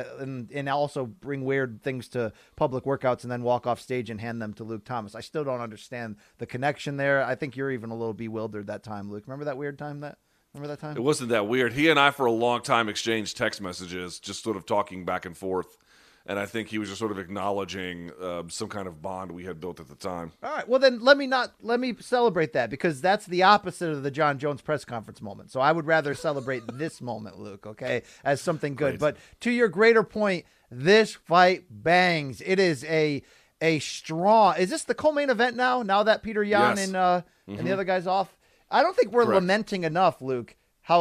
and also bring weird things to public workouts and then walk off stage and hand them to Luke Thomas. I still don't understand the connection there. I think you're even a little bewildered that time, Luke. Remember that weird time Remember that time? It wasn't that weird. He and I, for a long time, exchanged text messages, just sort of talking back and forth. And I think he was just sort of acknowledging some kind of bond we had built at the time. All right. Well, then let me celebrate that, because that's the opposite of the John Jones press conference moment. So I would rather celebrate this moment, Luke, okay, as something good. Great. But to your greater point, this fight bangs. It is a strong. Is this the co-main event now? Now that Peter Yan and the other guys off? I don't think we're lamenting enough, Luke,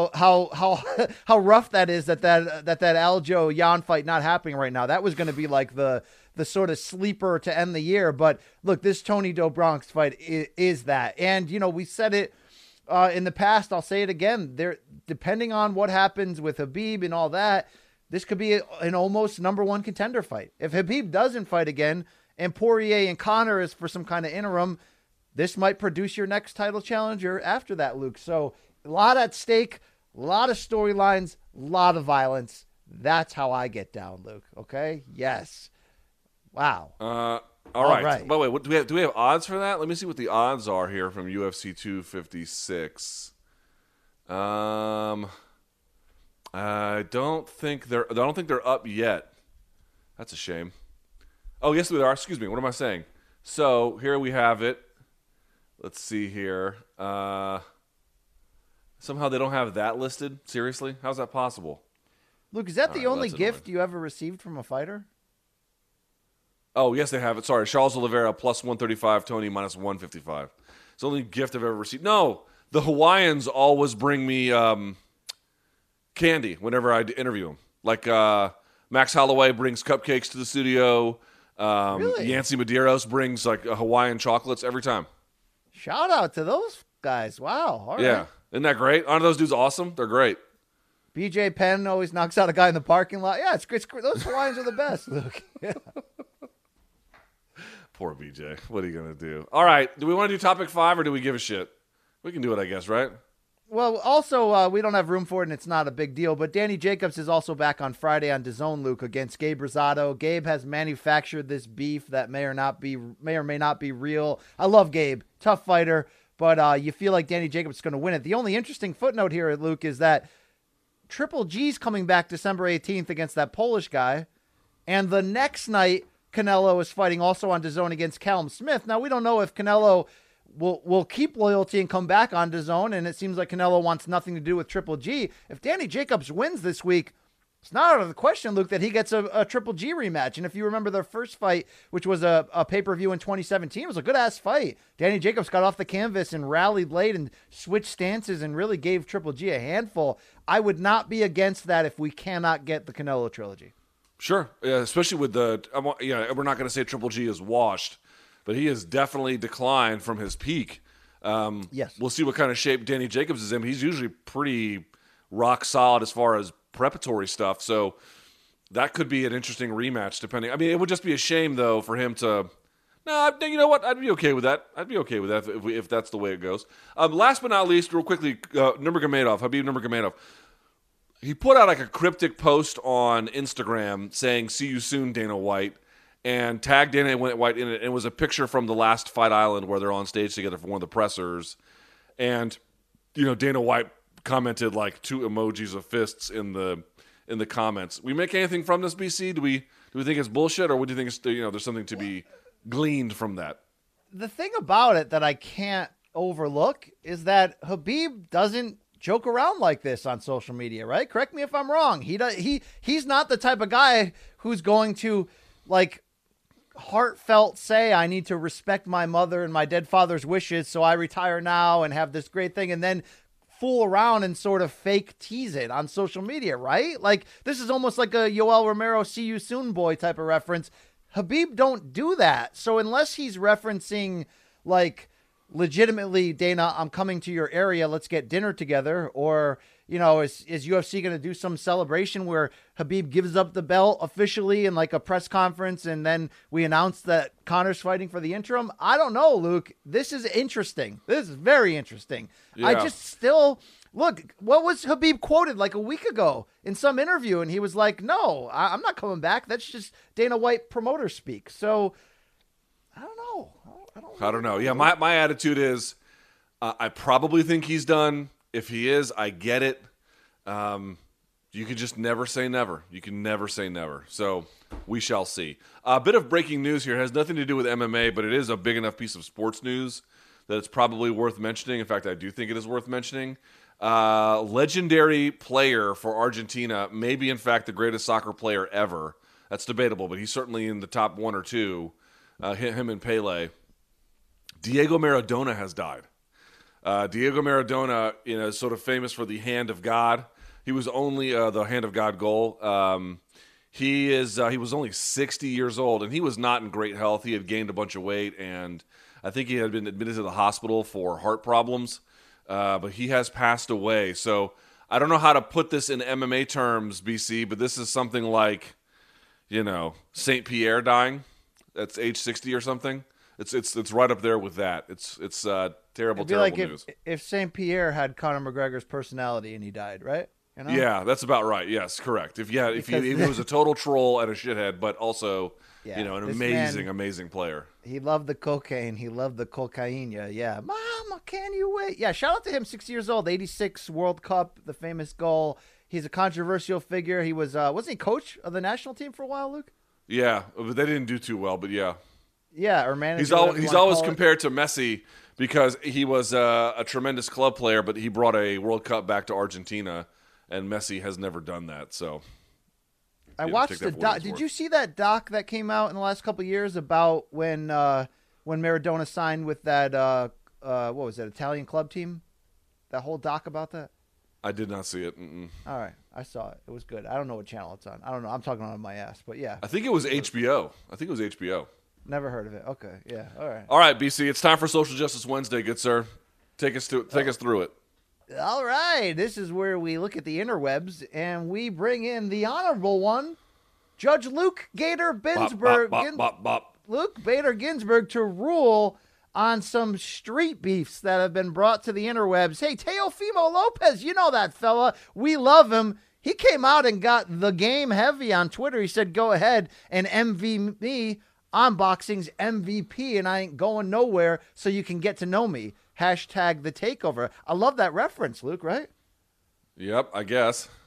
how rough that is that Aljo Yan fight not happening right now. That was going to be like the sort of sleeper to end the year. But look, this Tony Do Bronx fight is that. And, we said it in the past. I'll say it again. Depending on what happens with Khabib and all that, this could be an almost number 1 contender fight. If Khabib doesn't fight again and Poirier and Conor is for some kind of interim, this might produce your next title challenger after that, Luke. So a lot at stake, a lot of storylines, a lot of violence. That's how I get down, Luke. Okay? Yes. Wow. All right. By the way, do we have odds for that? Let me see what the odds are here from UFC 256. I don't think they're up yet. That's a shame. Oh, yes, they are. Excuse me. What am I saying? So here we have it. Let's see here. Somehow they don't have that listed? Seriously? How's that possible? Luke, is that the only gift you ever received from a fighter? Oh, yes, they have it. Sorry. Charles Oliveira plus 135, Tony minus 155. It's the only gift I've ever received. No, the Hawaiians always bring me candy whenever I interview them. Like Max Holloway brings cupcakes to the studio. Really? Yancy Medeiros brings Hawaiian chocolates every time. Shout out to those guys. Wow. All right. Yeah. Isn't that great? Aren't those dudes awesome? They're great. BJ Penn always knocks out a guy in the parking lot. Yeah, it's great. Those Hawaiians are the best, Luke. Yeah. Poor BJ. What are you going to do? All right. Do we want to do topic 5 or do we give a shit? We can do it, I guess, right? Well, also, we don't have room for it, and it's not a big deal. But Danny Jacobs is also back on Friday on DAZN, Luke, against Gabe Rosado. Gabe has manufactured this beef that may or may not be real. I love Gabe. Tough fighter. But you feel like Danny Jacobs is going to win it. The only interesting footnote here, Luke, is that Triple G's coming back December 18th against that Polish guy. And the next night, Canelo is fighting also on DAZN against Callum Smith. Now, we don't know if Canelo will keep loyalty and come back on DAZN, and it seems like Canelo wants nothing to do with Triple G. If Danny Jacobs wins this week, it's not out of the question, Luke, that he gets a Triple G rematch. And if you remember their first fight, which was a pay-per-view in 2017, it was a good-ass fight. Danny Jacobs got off the canvas and rallied late and switched stances and really gave Triple G a handful. I would not be against that if we cannot get the Canelo trilogy. Sure, especially with we're not going to say Triple G is washed, but he has definitely declined from his peak. Yes. We'll see what kind of shape Danny Jacobs is in. He's usually pretty rock solid as far as preparatory stuff, so that could be an interesting rematch depending. I mean, it would just be a shame though for him to. No, you know what? I'd be okay with that. If that's the way it goes. Last but not least, real quickly, Habib Nurmagomedov. He put out like a cryptic post on Instagram saying "See you soon, Dana White," and tagged Dana White in it. And it was a picture from the last Fight Island where they're on stage together for one of the pressers, and Dana White commented like 2 emojis of fists in the comments. We make anything from this, BC? Do we think it's bullshit, or what do you think it's, there's something to be gleaned from that? The thing about it that I can't overlook is that Habib doesn't joke around like this on social media, right? Correct me if I'm wrong. He's not the type of guy who's going to like heartfelt say, I need to respect my mother and my dead father's wishes, so I retire now and have this great thing, and then fool around and sort of fake tease it on social media, right? Like, this is almost like a Yoel Romero see you soon boy type of reference. Habib don't do that. So unless he's referencing like legitimately, Dana, I'm coming to your area, let's get dinner together, or is UFC going to do some celebration where Habib gives up the belt officially in like a press conference and then we announce that Conor's fighting for the interim? I don't know, Luke. This is interesting. This is very interesting. Yeah. I just still look, what was Habib quoted like a week ago in some interview? And he was like, no, I'm not coming back. That's just Dana White promoter speak. So I don't know. I don't know. Yeah, my attitude is I probably think he's done. If he is, I get it. You can just never say never. You can never say never. So we shall see. A bit of breaking news here. It has nothing to do with MMA, but it is a big enough piece of sports news that it's probably worth mentioning. In fact, I do think it is worth mentioning. Legendary player for Argentina, maybe in fact the greatest soccer player ever. That's debatable, but he's certainly in the top 1 or 2. Him and Pele. Diego Maradona has died. Diego Maradona, is sort of famous for the hand of God. He was only the hand of God goal. He was only 60 years old, and he was not in great health. He had gained a bunch of weight, and I think he had been admitted to the hospital for heart problems. But he has passed away. So I don't know how to put this in MMA terms, BC, but this is something like, St. Pierre dying. That's age 60 or something. It's right up there with that. It's terrible news. If St. Pierre had Conor McGregor's personality and he died, right? Yeah, that's about right. Yes, correct. If he was a total troll and a shithead, but also an amazing player. He loved the cocaine. He loved the cocaine. Yeah. Mama, can you wait? Yeah, shout out to him, 60 years old, 86 World Cup, the famous goal. He's a controversial figure. He was wasn't he coach of the national team for a while, Luke? Yeah, but they didn't do too well, but yeah. Yeah, or manager. He's always compared to Messi because he was a tremendous club player, but he brought a World Cup back to Argentina, and Messi has never done that. So I watched the doc. Did you see that doc that came out in the last couple of years about when Maradona signed with that what was that, Italian club team? That whole doc about that? I did not see it. Mm-mm. All right, I saw it. It was good. I don't know what channel it's on. I don't know. I'm talking on my ass, but yeah. I think it was HBO. Never heard of it. Okay, yeah, all right. All right, BC, it's time for Social Justice Wednesday, good sir. Take us through it. All right, this is where we look at the interwebs and we bring in the honorable one, Judge Luke Gator Ginsburg. Luke Bader Ginsburg to rule on some street beefs that have been brought to the interwebs. Hey, Teofimo Lopez, you know that fella. We love him. He came out and got the game heavy on Twitter. He said, go ahead and MV me. I'm boxing's MVP, and I ain't going nowhere so you can get to know me. # the takeover. I love that reference, Luke, right? Yep, I guess.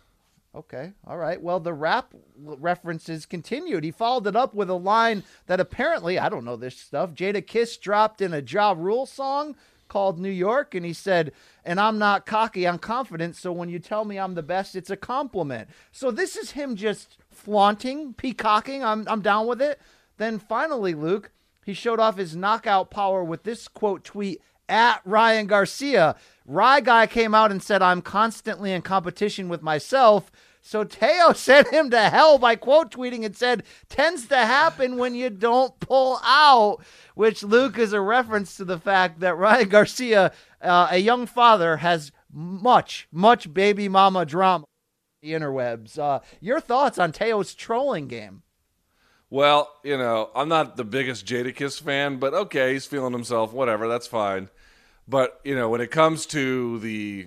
Okay. All right. Well, the rap references continued. He followed it up with a line that apparently, I don't know this stuff, Jada Kiss dropped in a Ja Rule song called New York. And he said, and I'm not cocky, I'm confident. So when you tell me I'm the best, it's a compliment. So this is him just flaunting, peacocking. I'm down with it. Then finally, Luke, he showed off his knockout power with this quote tweet at Ryan Garcia. Rye Guy came out and said, I'm constantly in competition with myself. So Teo sent him to hell by quote tweeting and said, tends to happen when you don't pull out, which, Luke, is a reference to the fact that Ryan Garcia, a young father, has much baby mama drama on the interwebs. Your thoughts on Teo's trolling game? Well, I'm not the biggest Jadakiss fan, but okay, he's feeling himself, whatever, that's fine. But, when it comes to the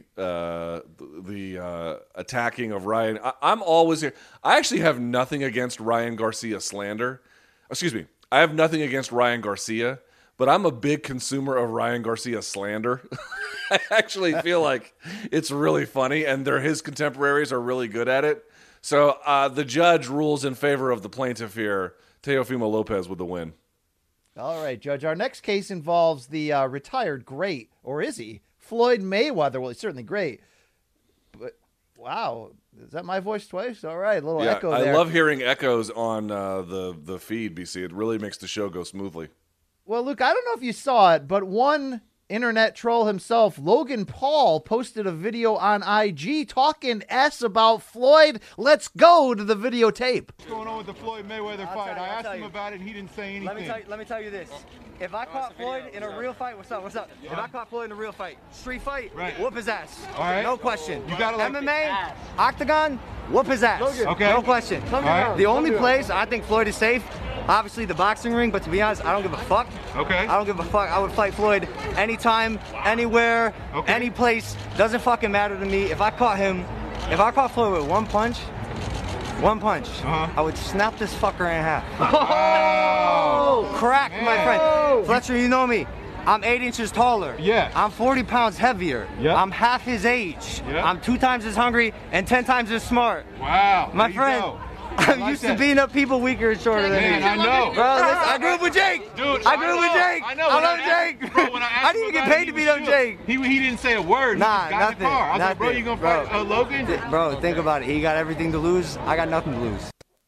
attacking of Ryan, I'm always here. I actually have nothing against Ryan Garcia slander. Excuse me. I have nothing against Ryan Garcia, but I'm a big consumer of Ryan Garcia slander. I actually feel like it's really funny, and his contemporaries are really good at it. So the judge rules in favor of the plaintiff here, Teofimo Lopez, with the win. All right, Judge. Our next case involves the retired great, or is he? Floyd Mayweather. Well, he's certainly great. But, wow, is that my voice twice? All right, a little echo there. I love hearing echoes on the feed, BC. It really makes the show go smoothly. Well, Luke, I don't know if you saw it, but one internet troll himself, Logan Paul, posted a video on IG talking S about Floyd. Let's go to the videotape. What's going on with the Floyd Mayweather fight? I asked him about it, and he didn't say anything. Let me tell you this. If I caught Floyd in a real fight, what's up? If I caught Floyd in a real fight, street fight, whoop his ass. All right. No question. You got to MMA, octagon, whoop his ass. Okay. No question. Right. The only place I think Floyd is safe, obviously the boxing ring, but to be honest, I don't give a fuck. Okay. I don't give a fuck. I would fight Floyd anytime, anywhere, any place. Doesn't fucking matter to me. If I caught Floyd with one punch, I would snap this fucker in half. Oh! Crack, my friend. Fletcher, you know me. I'm 8 inches taller. Yeah. I'm 40 pounds heavier. Yep. I'm half his age. Yep. I'm 2 times as hungry and 10 times as smart. Wow. My friend. I'm used to beating up people weaker and shorter than me. Man, I know. Bro, listen, I grew up with Jake. Dude, I grew up with Jake. I know. I love Jake. Bro, when I asked I didn't even him get about paid it, to beat up Jake. He didn't say a word. Nah, he just got nothing. in the car. I was like, bro, you gonna fight Logan? Bro, think about it. He got everything to lose. I got nothing to lose.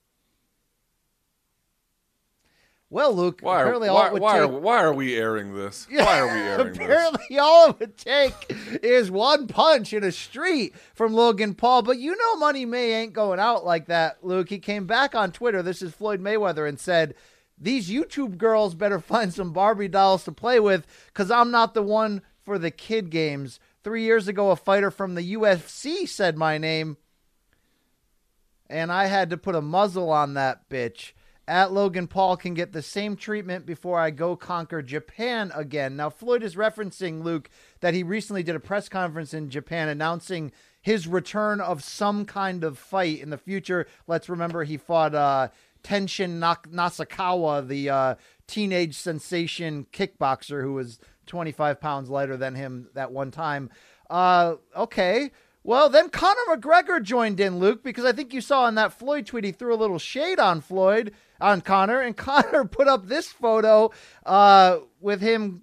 Well, Luke, Why are we airing this? Why are we airing this? Apparently all it would take is one punch in a street from Logan Paul. But you know Money May ain't going out like that, Luke. He came back on Twitter, this is Floyd Mayweather, and said, these YouTube girls better find some Barbie dolls to play with because I'm not the one for the kid games. 3 years ago, a fighter from the UFC said my name, and I had to put a muzzle on that bitch. At Logan Paul can get the same treatment before I go conquer Japan again. Now, Floyd is referencing, Luke, that he recently did a press conference in Japan announcing his return of some kind of fight in the future. Let's remember he fought Tenshin Nasukawa, the teenage sensation kickboxer who was 25 pounds lighter than him that one time. Okay. Well, then Conor McGregor joined in, Luke, because I think you saw in that Floyd tweet, he threw a little shade on Conor, and Conor put up this photo with him,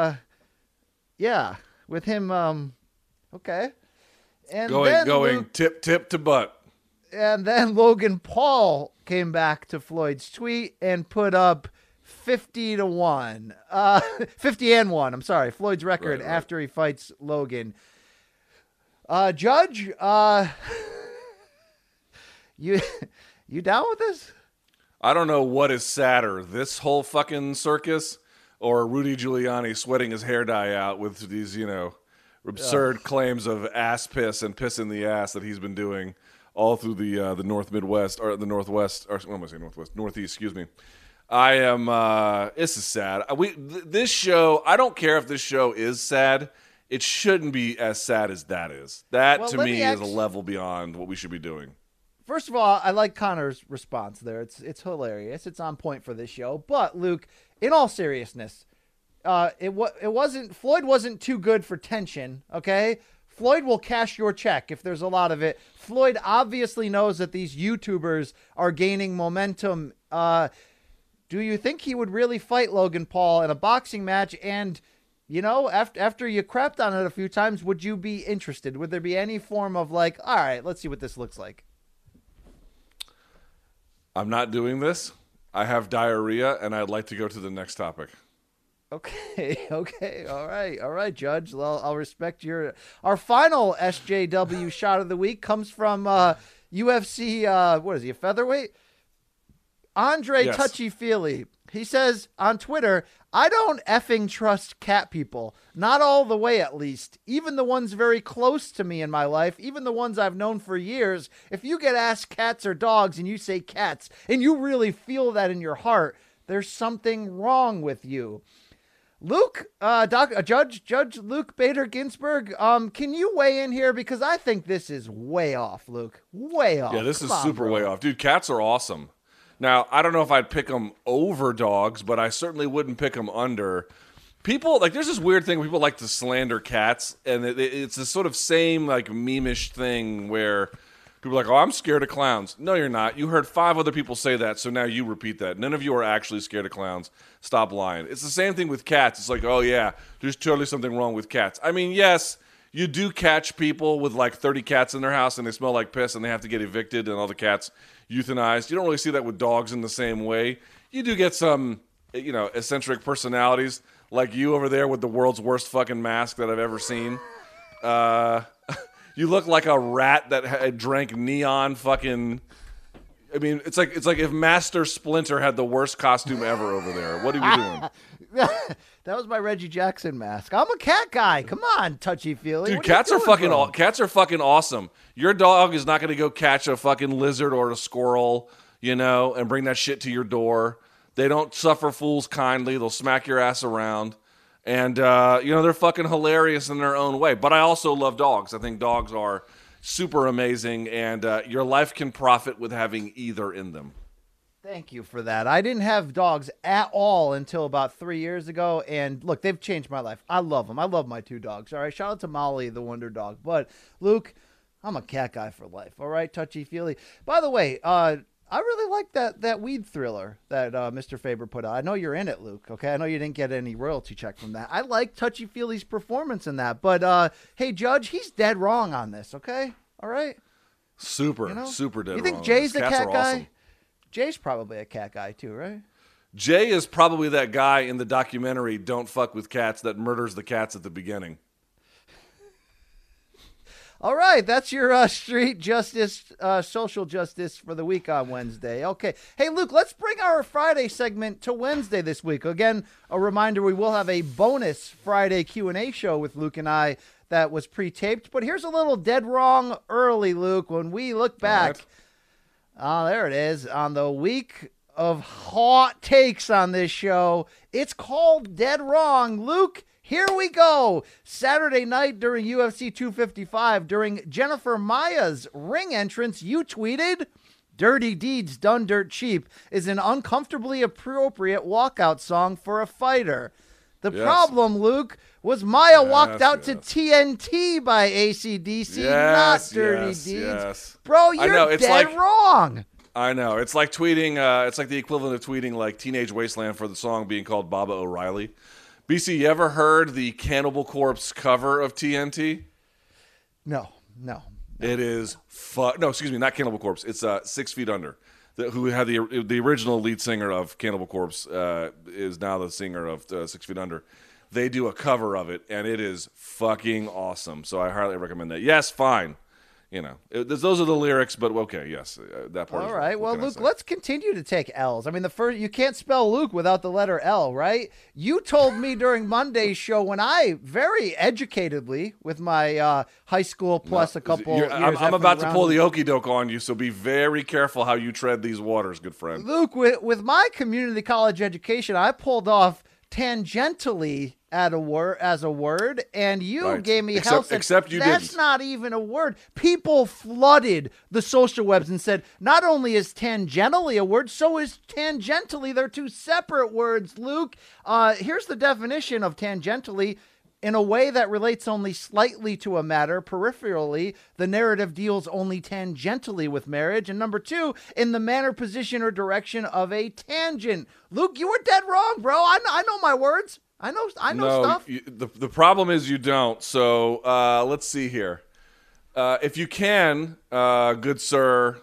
okay. And going Luke, tip to butt. And then Logan Paul came back to Floyd's tweet and put up 50-1. 50-1, I'm sorry, Floyd's record after he fights Logan. Judge, you down with this? I don't know what is sadder, this whole fucking circus or Rudy Giuliani sweating his hair dye out with these, absurd claims of ass piss and piss in the ass that he's been doing all through the North Midwest or the Northwest, or what am I saying, Northeast, excuse me. I am, this is sad. This show, I don't care if this show is sad. It shouldn't be as sad as that is. That, to me, is a level beyond what we should be doing. First of all, I like Conor's response there. It's hilarious. It's on point for this show. But, Luke, in all seriousness, Floyd wasn't too good for Tenshin, okay? Floyd will cash your check if there's a lot of it. Floyd obviously knows that these YouTubers are gaining momentum. Do you think he would really fight Logan Paul in a boxing match? And, you know, after you crapped on it a few times, would you be interested? Would there be any form of like, all right, let's see what this looks like? I'm not doing this. I have diarrhea, and I'd like to go to the next topic. Okay. All right, Judge. Well, I'll respect our final SJW shot of the week comes from UFC, what is he, a featherweight? Andre Yes. Touchy-Feely. He says on Twitter, I don't effing trust cat people. Not all the way, at least. Even the ones very close to me in my life, even the ones I've known for years. If you get asked cats or dogs and you say cats, and you really feel that in your heart, there's something wrong with you. Luke, Judge Luke Bader Ginsburg, can you weigh in here? Because I think this is way off, Luke. Way off. Yeah, this is super way off. Dude, cats are awesome. Now, I don't know if I'd pick them over dogs, but I certainly wouldn't pick them under. People, like, there's this weird thing where people like to slander cats, and it's this sort of same, like, meme-ish thing where people are like, oh, I'm scared of clowns. No, you're not. You heard 5 other people say that, so now you repeat that. None of you are actually scared of clowns. Stop lying. It's the same thing with cats. It's like, oh, yeah, there's totally something wrong with cats. I mean, yes, you do catch people with, like, 30 cats in their house, and they smell like piss, and they have to get evicted, and all the cats euthanized. You don't really see that with dogs in the same way. You do get some, you know, eccentric personalities like you over there with the world's worst fucking mask that I've ever seen. You look like a rat that drank neon fucking. I mean, it's like if Master Splinter had the worst costume ever over there. What are we doing? That was my Reggie Jackson mask. I'm a cat guy. Come on, Touchy-Feely. Dude, cats are fucking awesome. Your dog is not going to go catch a fucking lizard or a squirrel, you know, and bring that shit to your door. They don't suffer fools kindly. They'll smack your ass around. And, you know, they're fucking hilarious in their own way. But I also love dogs. I think dogs are super amazing, and your life can profit with having either in them. Thank you for that. I didn't have dogs at all until about 3 years ago, and look, they've changed my life. I love them. I love my 2 dogs, all right? Shout out to Molly, the wonder dog. But, Luke, I'm a cat guy for life, all right? Touchy-feely. By the way, I really like that weed thriller that Mr. Faber put out. I know you're in it, Luke, okay? I know you didn't get any royalty check from that. I like Touchy-feely's performance in that. But, hey, Judge, he's dead wrong on this, okay? All right? Super dead wrong. You think Jay's a cat guy? Awesome. Jay's probably a cat guy too, right? Jay is probably that guy in the documentary Don't Fuck with Cats that murders the cats at the beginning. All right, that's your street justice, social justice for the week on Wednesday. Okay. Hey, Luke, let's bring our Friday segment to Wednesday this week. Again, a reminder, we will have a bonus Friday Q&A show with Luke and I that was pre-taped. But here's a little dead wrong early, Luke, when we look back. Oh, there it is. On the week of hot takes on this show, it's called Dead Wrong. Luke, here we go. Saturday night during UFC 255, during Jennifer Maya's ring entrance, you tweeted, "Dirty Deeds Done Dirt Cheap is an uncomfortably appropriate walkout song for a fighter." The problem, Luke, was Maya walked out to TNT by AC/DC, not Dirty Deeds. Yes. Bro, you're dead wrong. I know. It's like tweeting, it's like the equivalent of tweeting like Teenage Wasteland for the song being called Baba O'Reilly. BC, you ever heard the Cannibal Corpse cover of TNT? No. It is no, excuse me, not Cannibal Corpse. It's 6 Feet Under. Who had the original lead singer of Cannibal Corpse is now the singer of 6 Feet Under. They do a cover of it, and it is fucking awesome. So I highly recommend that. Yes, fine. You know, those are the lyrics, but okay, yes, that part. All right, well, Luke, let's continue to take L's. I mean, you can't spell Luke without the letter L, right? You told me during Monday's show when I very educatedly, with my high school plus a couple years. I'm about to pull the okie doke on you, so be very careful how you tread these waters, good friend. Luke, with my community college education, I pulled off tangentially as a word, and you gave me hell. Except you That's didn't. not even a word. People flooded the social webs and said, not only is tangentially a word, so is tangentially. They're 2 separate words, Luke. Here's the definition of tangentially. In a way that relates only slightly to a matter, peripherally, the narrative deals only tangentially with marriage. And number 2, in the manner, position, or direction of a tangent. Luke, you were dead wrong, bro. I know my words. I know stuff. The problem is you don't. So let's see here. If you can, good sir,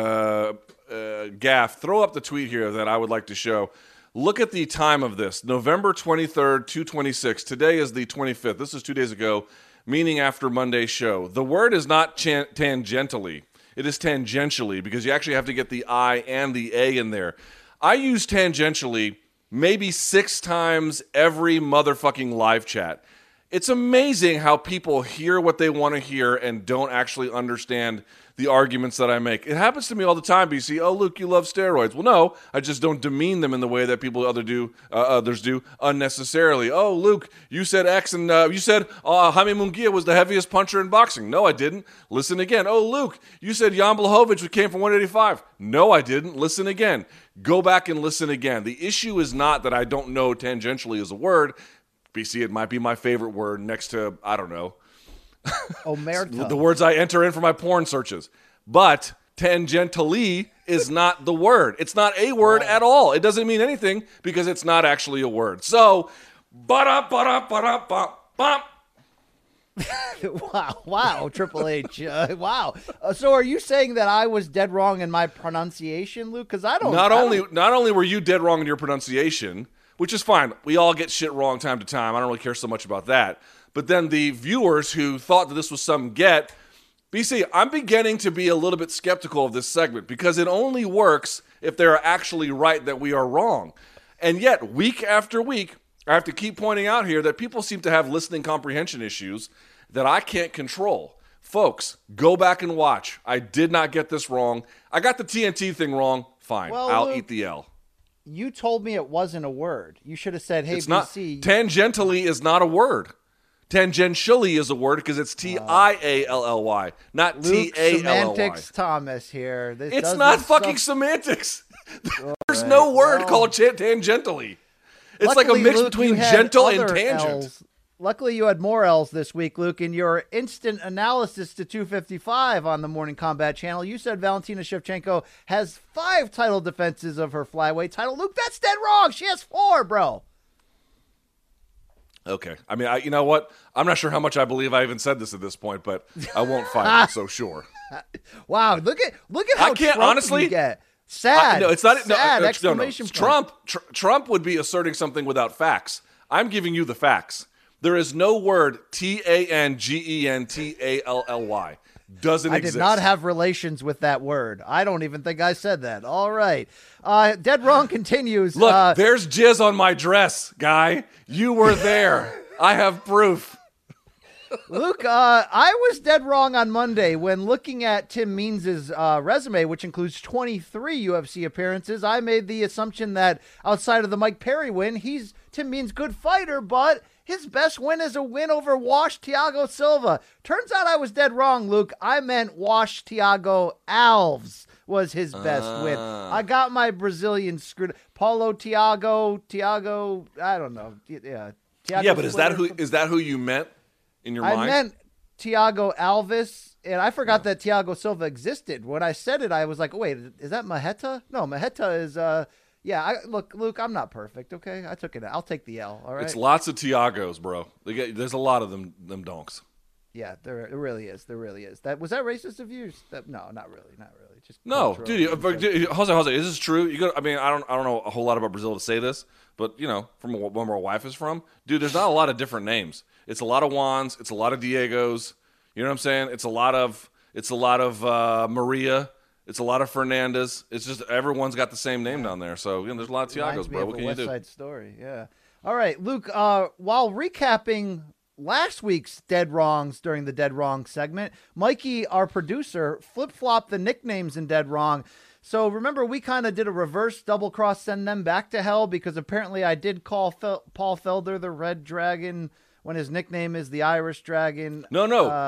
Gaff, throw up the tweet here that I would like to show. Look at the time of this. November 23rd, 2:26. Today is the 25th. This is 2 days ago, meaning after Monday's show. The word is not tangentially. It is tangentially because you actually have to get the I and the A in there. I use tangentially maybe 6 times every motherfucking live chat. It's amazing how people hear what they want to hear and don't actually understand the arguments that I make. It happens to me all the time, BC. Oh, Luke, you love steroids. Well, no, I just don't demean them in the way that others do unnecessarily. Oh, Luke, you said X and you said Jaime Munguia was the heaviest puncher in boxing. No, I didn't. Listen again. Oh, Luke, you said Jan Blachowicz came from 185. No, I didn't. Listen again. Go back and listen again. The issue is not that I don't know tangentially is a word. BC, it might be my favorite word next to, I don't know, Omerta. The words I enter in for my porn searches. But tangentially is not the word. It's not a word at all. It doesn't mean anything because it's not actually a word. So, ba-da-ba-da-ba-da-ba-bum. Wow, Triple H. Wow. So are you saying that I was dead wrong in my pronunciation, Luke? Because I don't. Not only were you dead wrong in your pronunciation, which is fine. We all get shit wrong time to time. I don't really care so much about that. But then the viewers who thought that this was some get, BC, I'm beginning to be a little bit skeptical of this segment because it only works if they're actually right that we are wrong. And yet, week after week, I have to keep pointing out here that people seem to have listening comprehension issues that I can't control. Folks, go back and watch. I did not get this wrong. I got the TNT thing wrong. Fine. Well, I'll Luke, eat the L. You told me it wasn't a word. You should have said, hey, it's BC. Not, tangentially is not a word. Tangentially is a word because it's Tially, not Luke, Tally. Semantics Thomas here. It's not fucking semantics. There's no word called tangentially. It's like a mix Luke, between gentle and other tangent. L's. Luckily, you had more L's this week, Luke. In your instant analysis to 255 on the Morning Combat channel, you said Valentina Shevchenko has 5 title defenses of her flyweight title. Luke, that's dead wrong. She has 4, bro. Okay. I mean, you know what? I'm not sure how much I believe I even said this at this point, but I won't fight it, so sure. Wow, look at how I can't Trump honestly you get. Sad. No, it's not. Sad, no, exclamation point. point. Trump would be asserting something without facts. I'm giving you the facts. There is no word Tangentally doesn't exist. I did not have relations with that word. I don't even think I said that. All right. Dead Wrong continues. Look, there's jizz on my dress, guy. You were there. I have proof. Luke, I was dead wrong on Monday when looking at Tim Means' resume, which includes 23 UFC appearances. I made the assumption that outside of the Mike Perry win, Tim Means good fighter, but his best win is a win over Wash Thiago Silva. Turns out I was dead wrong, Luke. I meant Wash Thiago Alves was his best win. I got my Brazilian screwed. Paulo Thiago, I don't know. Yeah, Thiago yeah, but is that who you meant in your mind? I meant Thiago Alves, and I forgot that Thiago Silva existed. When I said it, I was like, wait, is that Maheta? No, Maheta is yeah, look, Luke, I'm not perfect, okay? I took it. I'll take the L, all right? It's lots of Thiagos, bro. There's a lot of them donks. Yeah, there really is. There really is. Was that racist of you? No, not really. Just no, dude, Jose, is this true? I don't know a whole lot about Brazil to say this, but from where my wife is from, dude, there's not a lot of different names. It's a lot of Juans. It's a lot of Diegos. You know what I'm saying? It's a lot of Maria. It's a lot of Fernandez. It's just everyone's got the same name down there. So there's a lot of Thiagos, bro. What can you do? West Side Story, yeah. All right, Luke. While recapping last week's Dead Wrongs during the Dead Wrong segment, Mikey, our producer, flip-flopped the nicknames in Dead Wrong. So remember, we kind of did a reverse double cross, send them back to hell, because apparently I did call Paul Felder the Red Dragon when his nickname is the Irish Dragon. No,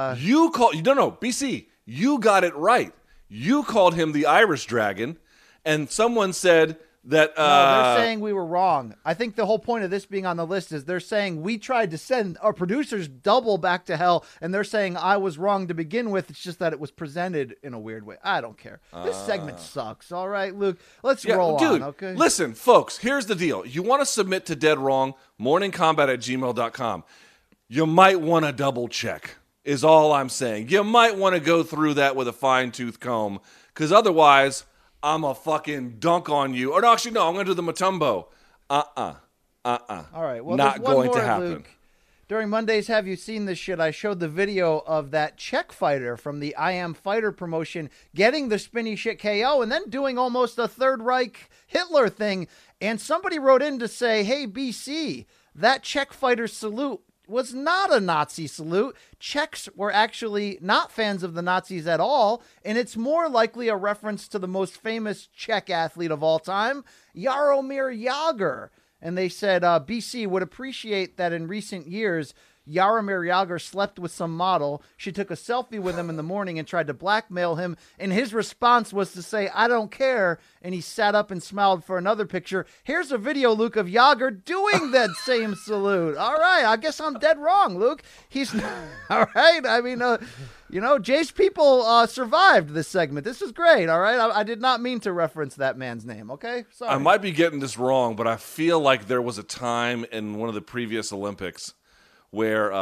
BC, you got it right. You called him the Irish Dragon, and someone said that No, they're saying we were wrong. I think the whole point of this being on the list is they're saying we tried to send our producers double back to hell, and they're saying I was wrong to begin with. It's just that it was presented in a weird way. I don't care. This segment sucks. All right, Luke, let's roll dude, on, okay? Listen, folks, here's the deal. You want to submit to Dead Wrong, morningcombat@gmail.com. You might want to double check, is all I'm saying. You might want to go through that with a fine-tooth comb, because otherwise I'm a fucking dunk on you. Or no, actually, no, I'm going to do the Matumbo. All right, well, not there's one going more, to happen. Luke. During Monday's Have You Seen This Shit, I showed the video of that Czech fighter from the I Am Fighter promotion getting the spinny shit KO and then doing almost a Third Reich Hitler thing. And somebody wrote in to say, hey, BC, that Czech fighter's salute was not a Nazi salute. Czechs were actually not fans of the Nazis at all, and it's more likely a reference to the most famous Czech athlete of all time, Jaromir Jagr. And they said BC would appreciate that in recent years, Jaromir Jagr slept with some model. She took a selfie with him in the morning and tried to blackmail him. And his response was to say, I don't care. And he sat up and smiled for another picture. Here's a video, Luke, of Jagr doing that same salute. All right. I guess I'm dead wrong, Luke. He's all right. I mean, Jay's people survived this segment. This is great. All right. I did not mean to reference that man's name. Okay. Sorry. I might be getting this wrong, but I feel like there was a time in one of the previous Olympics where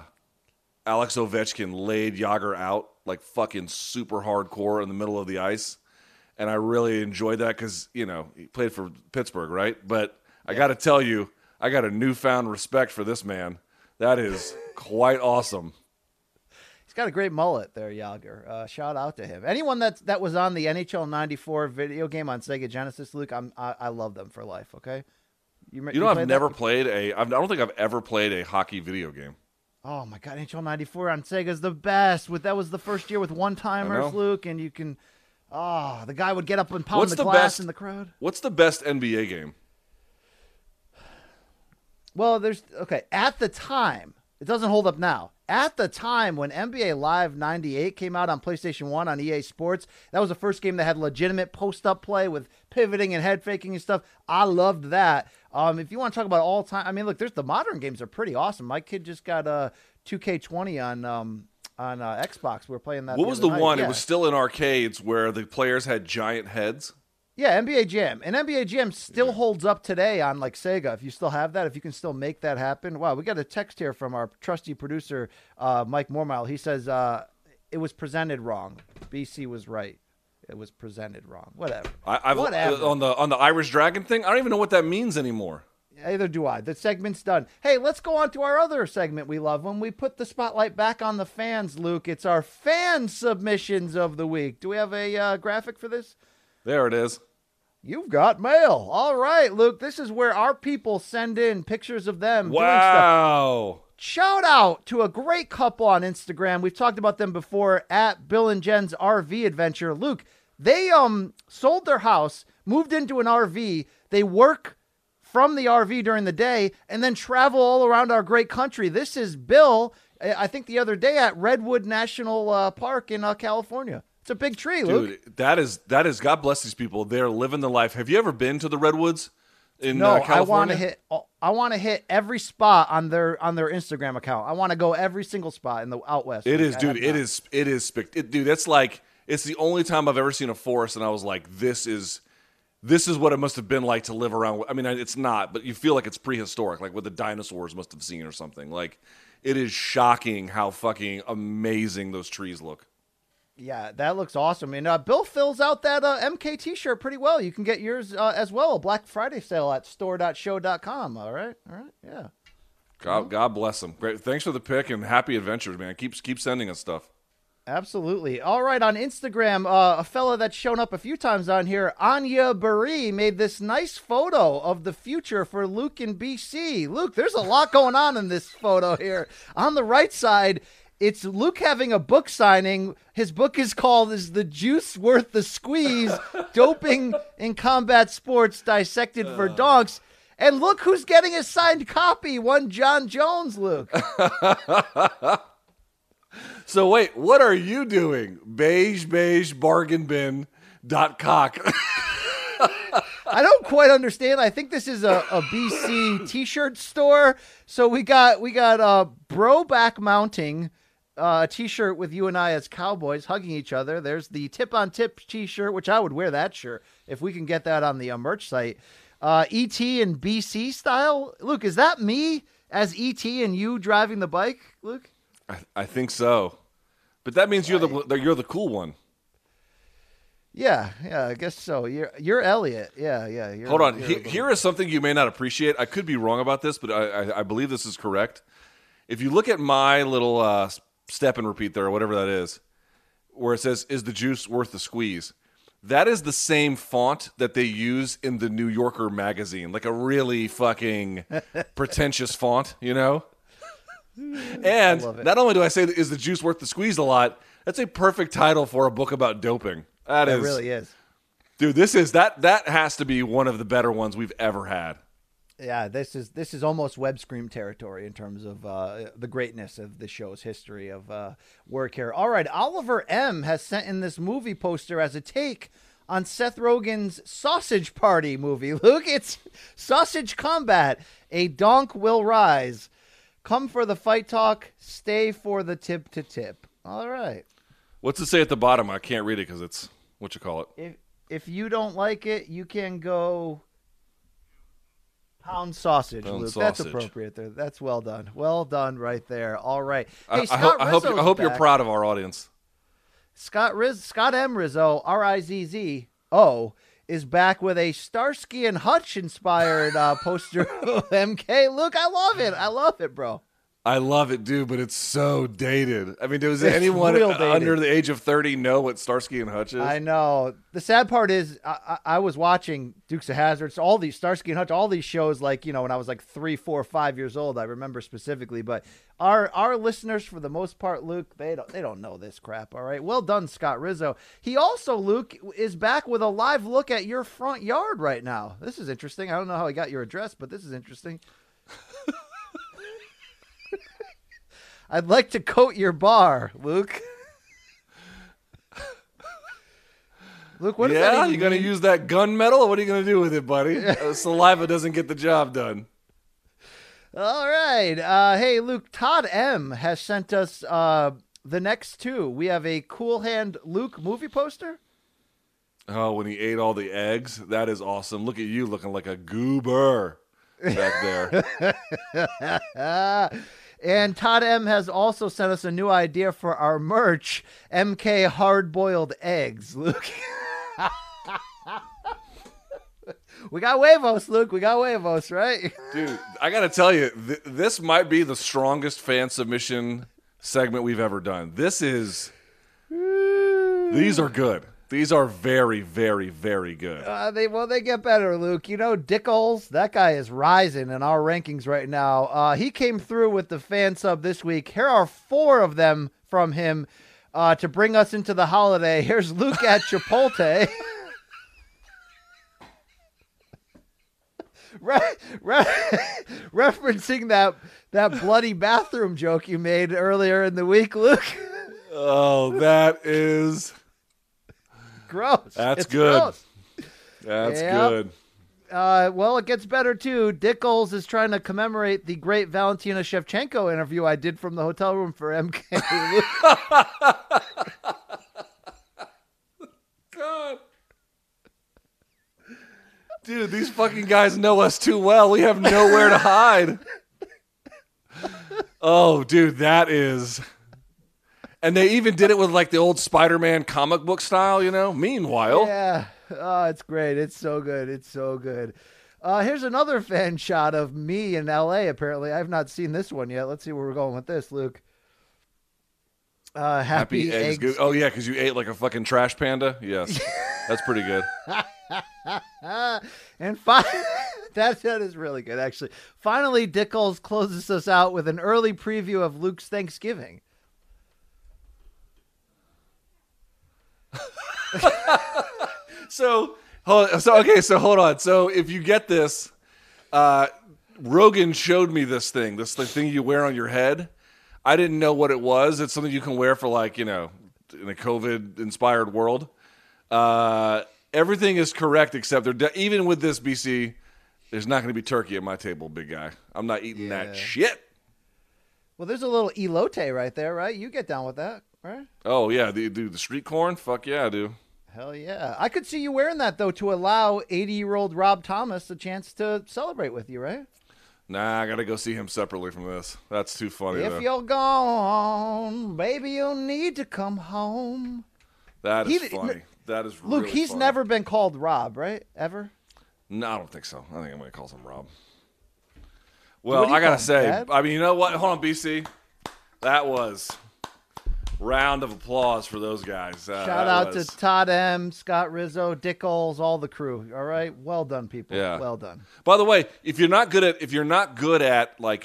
Alex Ovechkin laid Jagr out like fucking super hardcore in the middle of the ice. And I really enjoyed that because, he played for Pittsburgh, right? But I got to tell you, I got a newfound respect for this man. That is quite awesome. He's got a great mullet there, Jagr. Shout out to him. Anyone that was on the NHL 94 video game on Sega Genesis, Luke, I love them for life, okay? I've never played I don't think I've ever played a hockey video game. Oh my God, NHL 94 on Sega's the best. That was the first year with one-timers, Luke, and you can, the guy would get up and pound the glass in the crowd. What's the best NBA game? Well, at the time, it doesn't hold up now. At the time when NBA Live 98 came out on PlayStation 1 on EA Sports, that was the first game that had legitimate post-up play with pivoting and head faking and stuff. I loved that. If you want to talk about all time, I mean, look, the modern games are pretty awesome. My kid just got 2K20 on Xbox. We were playing that. What was the one? Yeah. It was still in arcades where the players had giant heads. Yeah, NBA Jam. And NBA Jam still holds up today on like Sega. If you still have that, if you can still make that happen. Wow, we got a text here from our trusty producer, Mike Mormile. He says it was presented wrong. BC was right. It was presented wrong. Whatever. Whatever. On the Irish Dragon thing, I don't even know what that means anymore. Neither do I. The segment's done. Hey, let's go on to our other segment we love. When we put the spotlight back on the fans, Luke, it's our fan submissions of the week. Do we have a graphic for this? There it is. You've got mail. All right, Luke. This is where our people send in pictures of them doing stuff. Wow. Shout out to a great couple on Instagram. We've talked about them before at Bill and Jen's RV Adventure. Luke, they sold their house, moved into an RV. They work from the RV during the day and then travel all around our great country. This is Bill, I think the other day at Redwood National Park in California. It's a big tree, Luke. Dude, that is God bless these people. They're living the life. Have you ever been to the Redwoods in California? I want to hit every spot on their Instagram account. I want to go every single spot in the out west. It is, dude. It is. Dude, that's like, it's the only time I've ever seen a forest and I was like, this is what it must have been like to live around. I mean, it's not, but you feel like it's prehistoric, like what the dinosaurs must have seen or something. Like, it is shocking how fucking amazing those trees look. Yeah, that looks awesome. And Bill fills out that MK t-shirt pretty well. You can get yours as well. A Black Friday sale at store.show.com. All right. Yeah. God bless them. Great. Thanks for the pick and happy adventures, man. Keep sending us stuff. Absolutely. All right, on Instagram, a fella that's shown up a few times on here, Anya Barry, made this nice photo of the future for Luke and BC. Luke, there's a lot going on in this photo here. On the right side, it's Luke having a book signing. His book is called Is the Juice Worth the Squeeze? Doping in Combat Sports Dissected for Donks. And look who's getting a signed copy. One John Jones, Luke. So wait, what are you doing? Beige bargain bin .cock. I don't quite understand. I think this is a BC T-shirt store. So we got bro back mounting a T-shirt with you and I as cowboys hugging each other. There's the tip on tip T-shirt, which I would wear that shirt if we can get that on the merch site. ET and BC style. Luke, is that me as ET and you driving the bike, Luke? I think so, but that means you're the cool one. Yeah, I guess so. You're Elliot. Yeah. Hold on. Here is something you may not appreciate. I could be wrong about this, but I believe this is correct. If you look at my little step and repeat there, or whatever that is, where it says, "Is the juice worth the squeeze?" That is the same font that they use in the New Yorker magazine, like a really fucking pretentious font, you know? And not only do I say, "Is the juice worth the squeeze?" a lot, that's a perfect title for a book about doping. It really is. Dude, that has to be one of the better ones we've ever had. Yeah, this is almost web scream territory in terms of the greatness of the show's history of work here. All right, Oliver M. has sent in this movie poster as a take on Seth Rogen's Sausage Party movie. Luke, it's Sausage Combat. A donk will rise. Come for the fight talk. Stay for the tip to tip. All right. What's it say at the bottom? I can't read it because it's what you call it. If you don't like it, you can go pound sausage, Pound Luke. sausage. That's appropriate there. That's well done. Well done right there. All right. Hey, I Scott Rizzo's hope you're back. proud of our audience. Scott M. Rizzo, Rizzo, is back with a Starsky and Hutch inspired poster of MK. Luke, I love it. I love it, bro. I love it, dude, but it's so dated. I mean, does It's anyone real dated. under the age of 30 know what Starsky and Hutch is? I know. The sad part is I was watching Dukes of Hazzard, all these Starsky and Hutch, all these shows, like, you know, when I was like 3, 4, 5 years old, I remember specifically. But our listeners, for the most part, Luke, they don't know this crap. All right. Well done, Scott Rizzo. He also, Luke, is back with a live look at your front yard right now. This is interesting. I don't know how he got your address, but this is interesting. I'd like to coat your bar, Luke. Luke, what does that even you going to mean? use that gunmetal, or what are you going to do with it, buddy? Saliva doesn't get the job done. All right. Hey, Luke, Todd M. has sent us the next two. We have a Cool Hand Luke movie poster. Oh, when he ate all the eggs, that is awesome. Look at you looking like a goober back there. And Todd M. has also sent us a new idea for our merch, MK Hard-Boiled Eggs, Luke. We got huevos, Luke. We got huevos, right? Dude, I got to tell you, this might be the strongest fan submission segment we've ever done. These are good. These are very, very, very good. They get better, Luke. You know, Dickles, that guy is rising in our rankings right now. He came through with the fan sub this week. Here are 4 of them from him to bring us into the holiday. Here's Luke at Chipotle. Referencing that bloody bathroom joke you made earlier in the week, Luke. Oh, that is gross. That's It's good. gross. That's Yep. good. Well, it gets better, too. Dickles is trying to commemorate the great Valentina Shevchenko interview I did from the hotel room for MK. God. Dude, these fucking guys know us too well. We have nowhere to hide. Oh, dude, that is... And they even did it with like the old Spider-Man comic book style, you know? Meanwhile... Yeah. Oh, it's great. It's so good. It's so good. Here's another fan shot of me in L.A., apparently. I've not seen this one yet. Let's see where we're going with this, Luke. Happy eggs. Good. Oh, yeah, because you ate like a fucking trash panda? Yes. That's pretty good. And that is really good, actually. Finally, Dickles closes us out with an early preview of Luke's Thanksgiving. So hold on. So if you get this, Rogan showed me this thing you wear on your head. I didn't know what it was. It's something you can wear for, like, you know, in a COVID-inspired world. Everything is correct except even with this, BC, there's not going to be turkey at my table, big guy. I'm not eating that shit. Well, there's a little elote right there, right? You get down with that, right? Oh, yeah. The street corn? Fuck yeah, I do. Hell yeah. I could see you wearing that, though, to allow 80-year-old Rob Thomas a chance to celebrate with you, right? Nah, I got to go see him separately from this. That's too funny, If you're gone, baby, you'll need to come home. That is funny. That is really Luke, he's funny. never been called Rob, right? Ever? No, I don't think so. I think everybody calls him Rob. Well, I got to say, Dad? I mean, you know what? Hold on, BC. That was round of applause for those guys. Shout out to Todd M., Scott Rizzo, Dick Oles, all the crew. All right? Well done, people. Yeah. Well done. By the way, if you're not good at like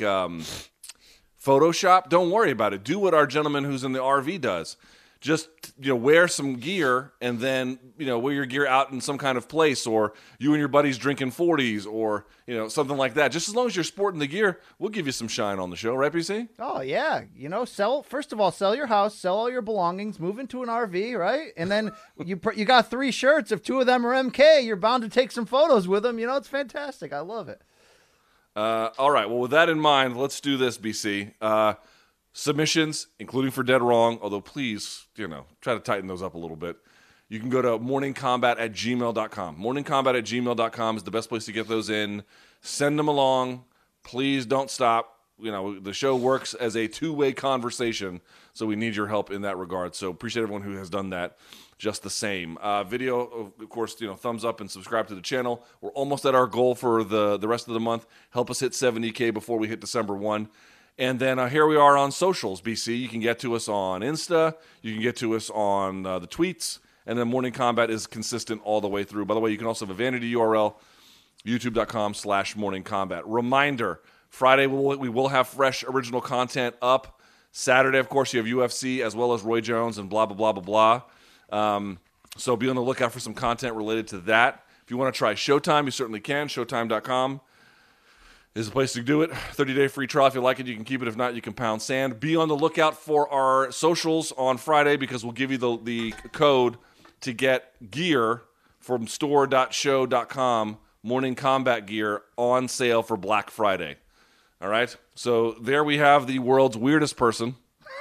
Photoshop, don't worry about it. Do what our gentleman who's in the RV does. Just wear some gear and then wear your gear out in some kind of place, or you and your buddies drinking 40s, or something like that. Just as long as you're sporting the gear, we'll give you some shine on the show, right, PC? Oh yeah, first of all, sell your house, sell all your belongings, move into an RV, right? And then you got 3 shirts. If 2 of them are MK, you're bound to take some photos with them. It's fantastic. I love it. All right. Well, with that in mind, let's do this, BC. Submissions, including for Dead Wrong, although please, try to tighten those up a little bit. You can go to morningcombat@gmail.com. Morningcombat@gmail.com is the best place to get those in. Send them along. Please don't stop. The show works as a 2-way conversation, so we need your help in that regard. So appreciate everyone who has done that just the same. Video, of course, thumbs up and subscribe to the channel. We're almost at our goal for the rest of the month. Help us hit 70K before we hit December 1. And then here we are on socials, BC. You can get to us on Insta. You can get to us on the tweets. And then Morning Combat is consistent all the way through. By the way, you can also have a vanity URL, youtube.com/Morning Combat. Reminder, Friday we will have fresh original content up. Saturday, of course, you have UFC as well as Roy Jones and blah, blah, blah, blah, blah. So be on the lookout for some content related to that. If you want to try Showtime, you certainly can. Showtime.com is the place to do it. 30-day free trial. If you like it, you can keep it. If not, you can pound sand. Be on the lookout for our socials on Friday because we'll give you the code to get gear from store.show.com, Morning Combat gear on sale for Black Friday. All right? So there we have the world's weirdest person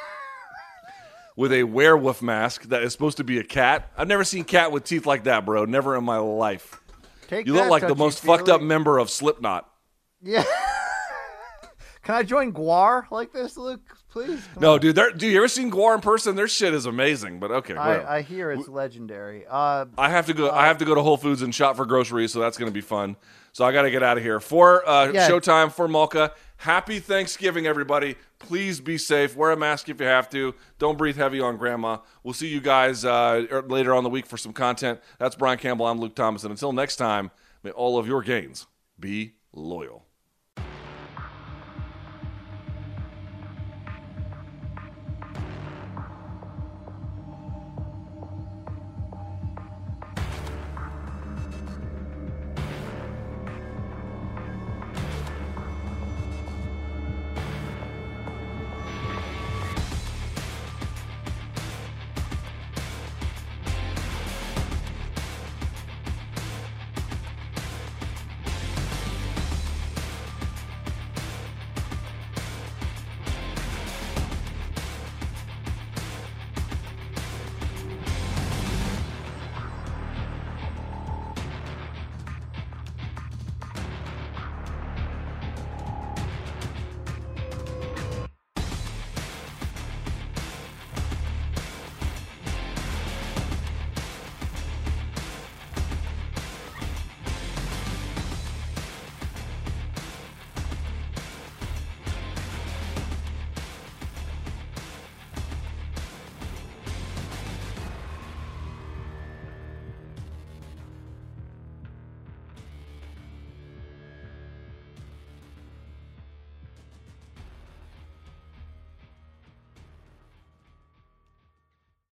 with a werewolf mask that is supposed to be a cat. I've never seen cat with teeth like that, bro. Never in my life. You look like the most fucked up member of Slipknot. Yeah. Can I join Guar like this, Luke? Please? No, dude. You ever seen Guar in person? Their shit is amazing. But okay, I hear it's legendary. I have to go. I have to go to Whole Foods and shop for groceries, so that's going to be fun. So I got to get out of here. For Showtime, for Malka, happy Thanksgiving, everybody. Please be safe. Wear a mask if you have to. Don't breathe heavy on Grandma. We'll see you guys later on the week for some content. That's Brian Campbell. I'm Luke Thomas, and until next time, may all of your gains be loyal.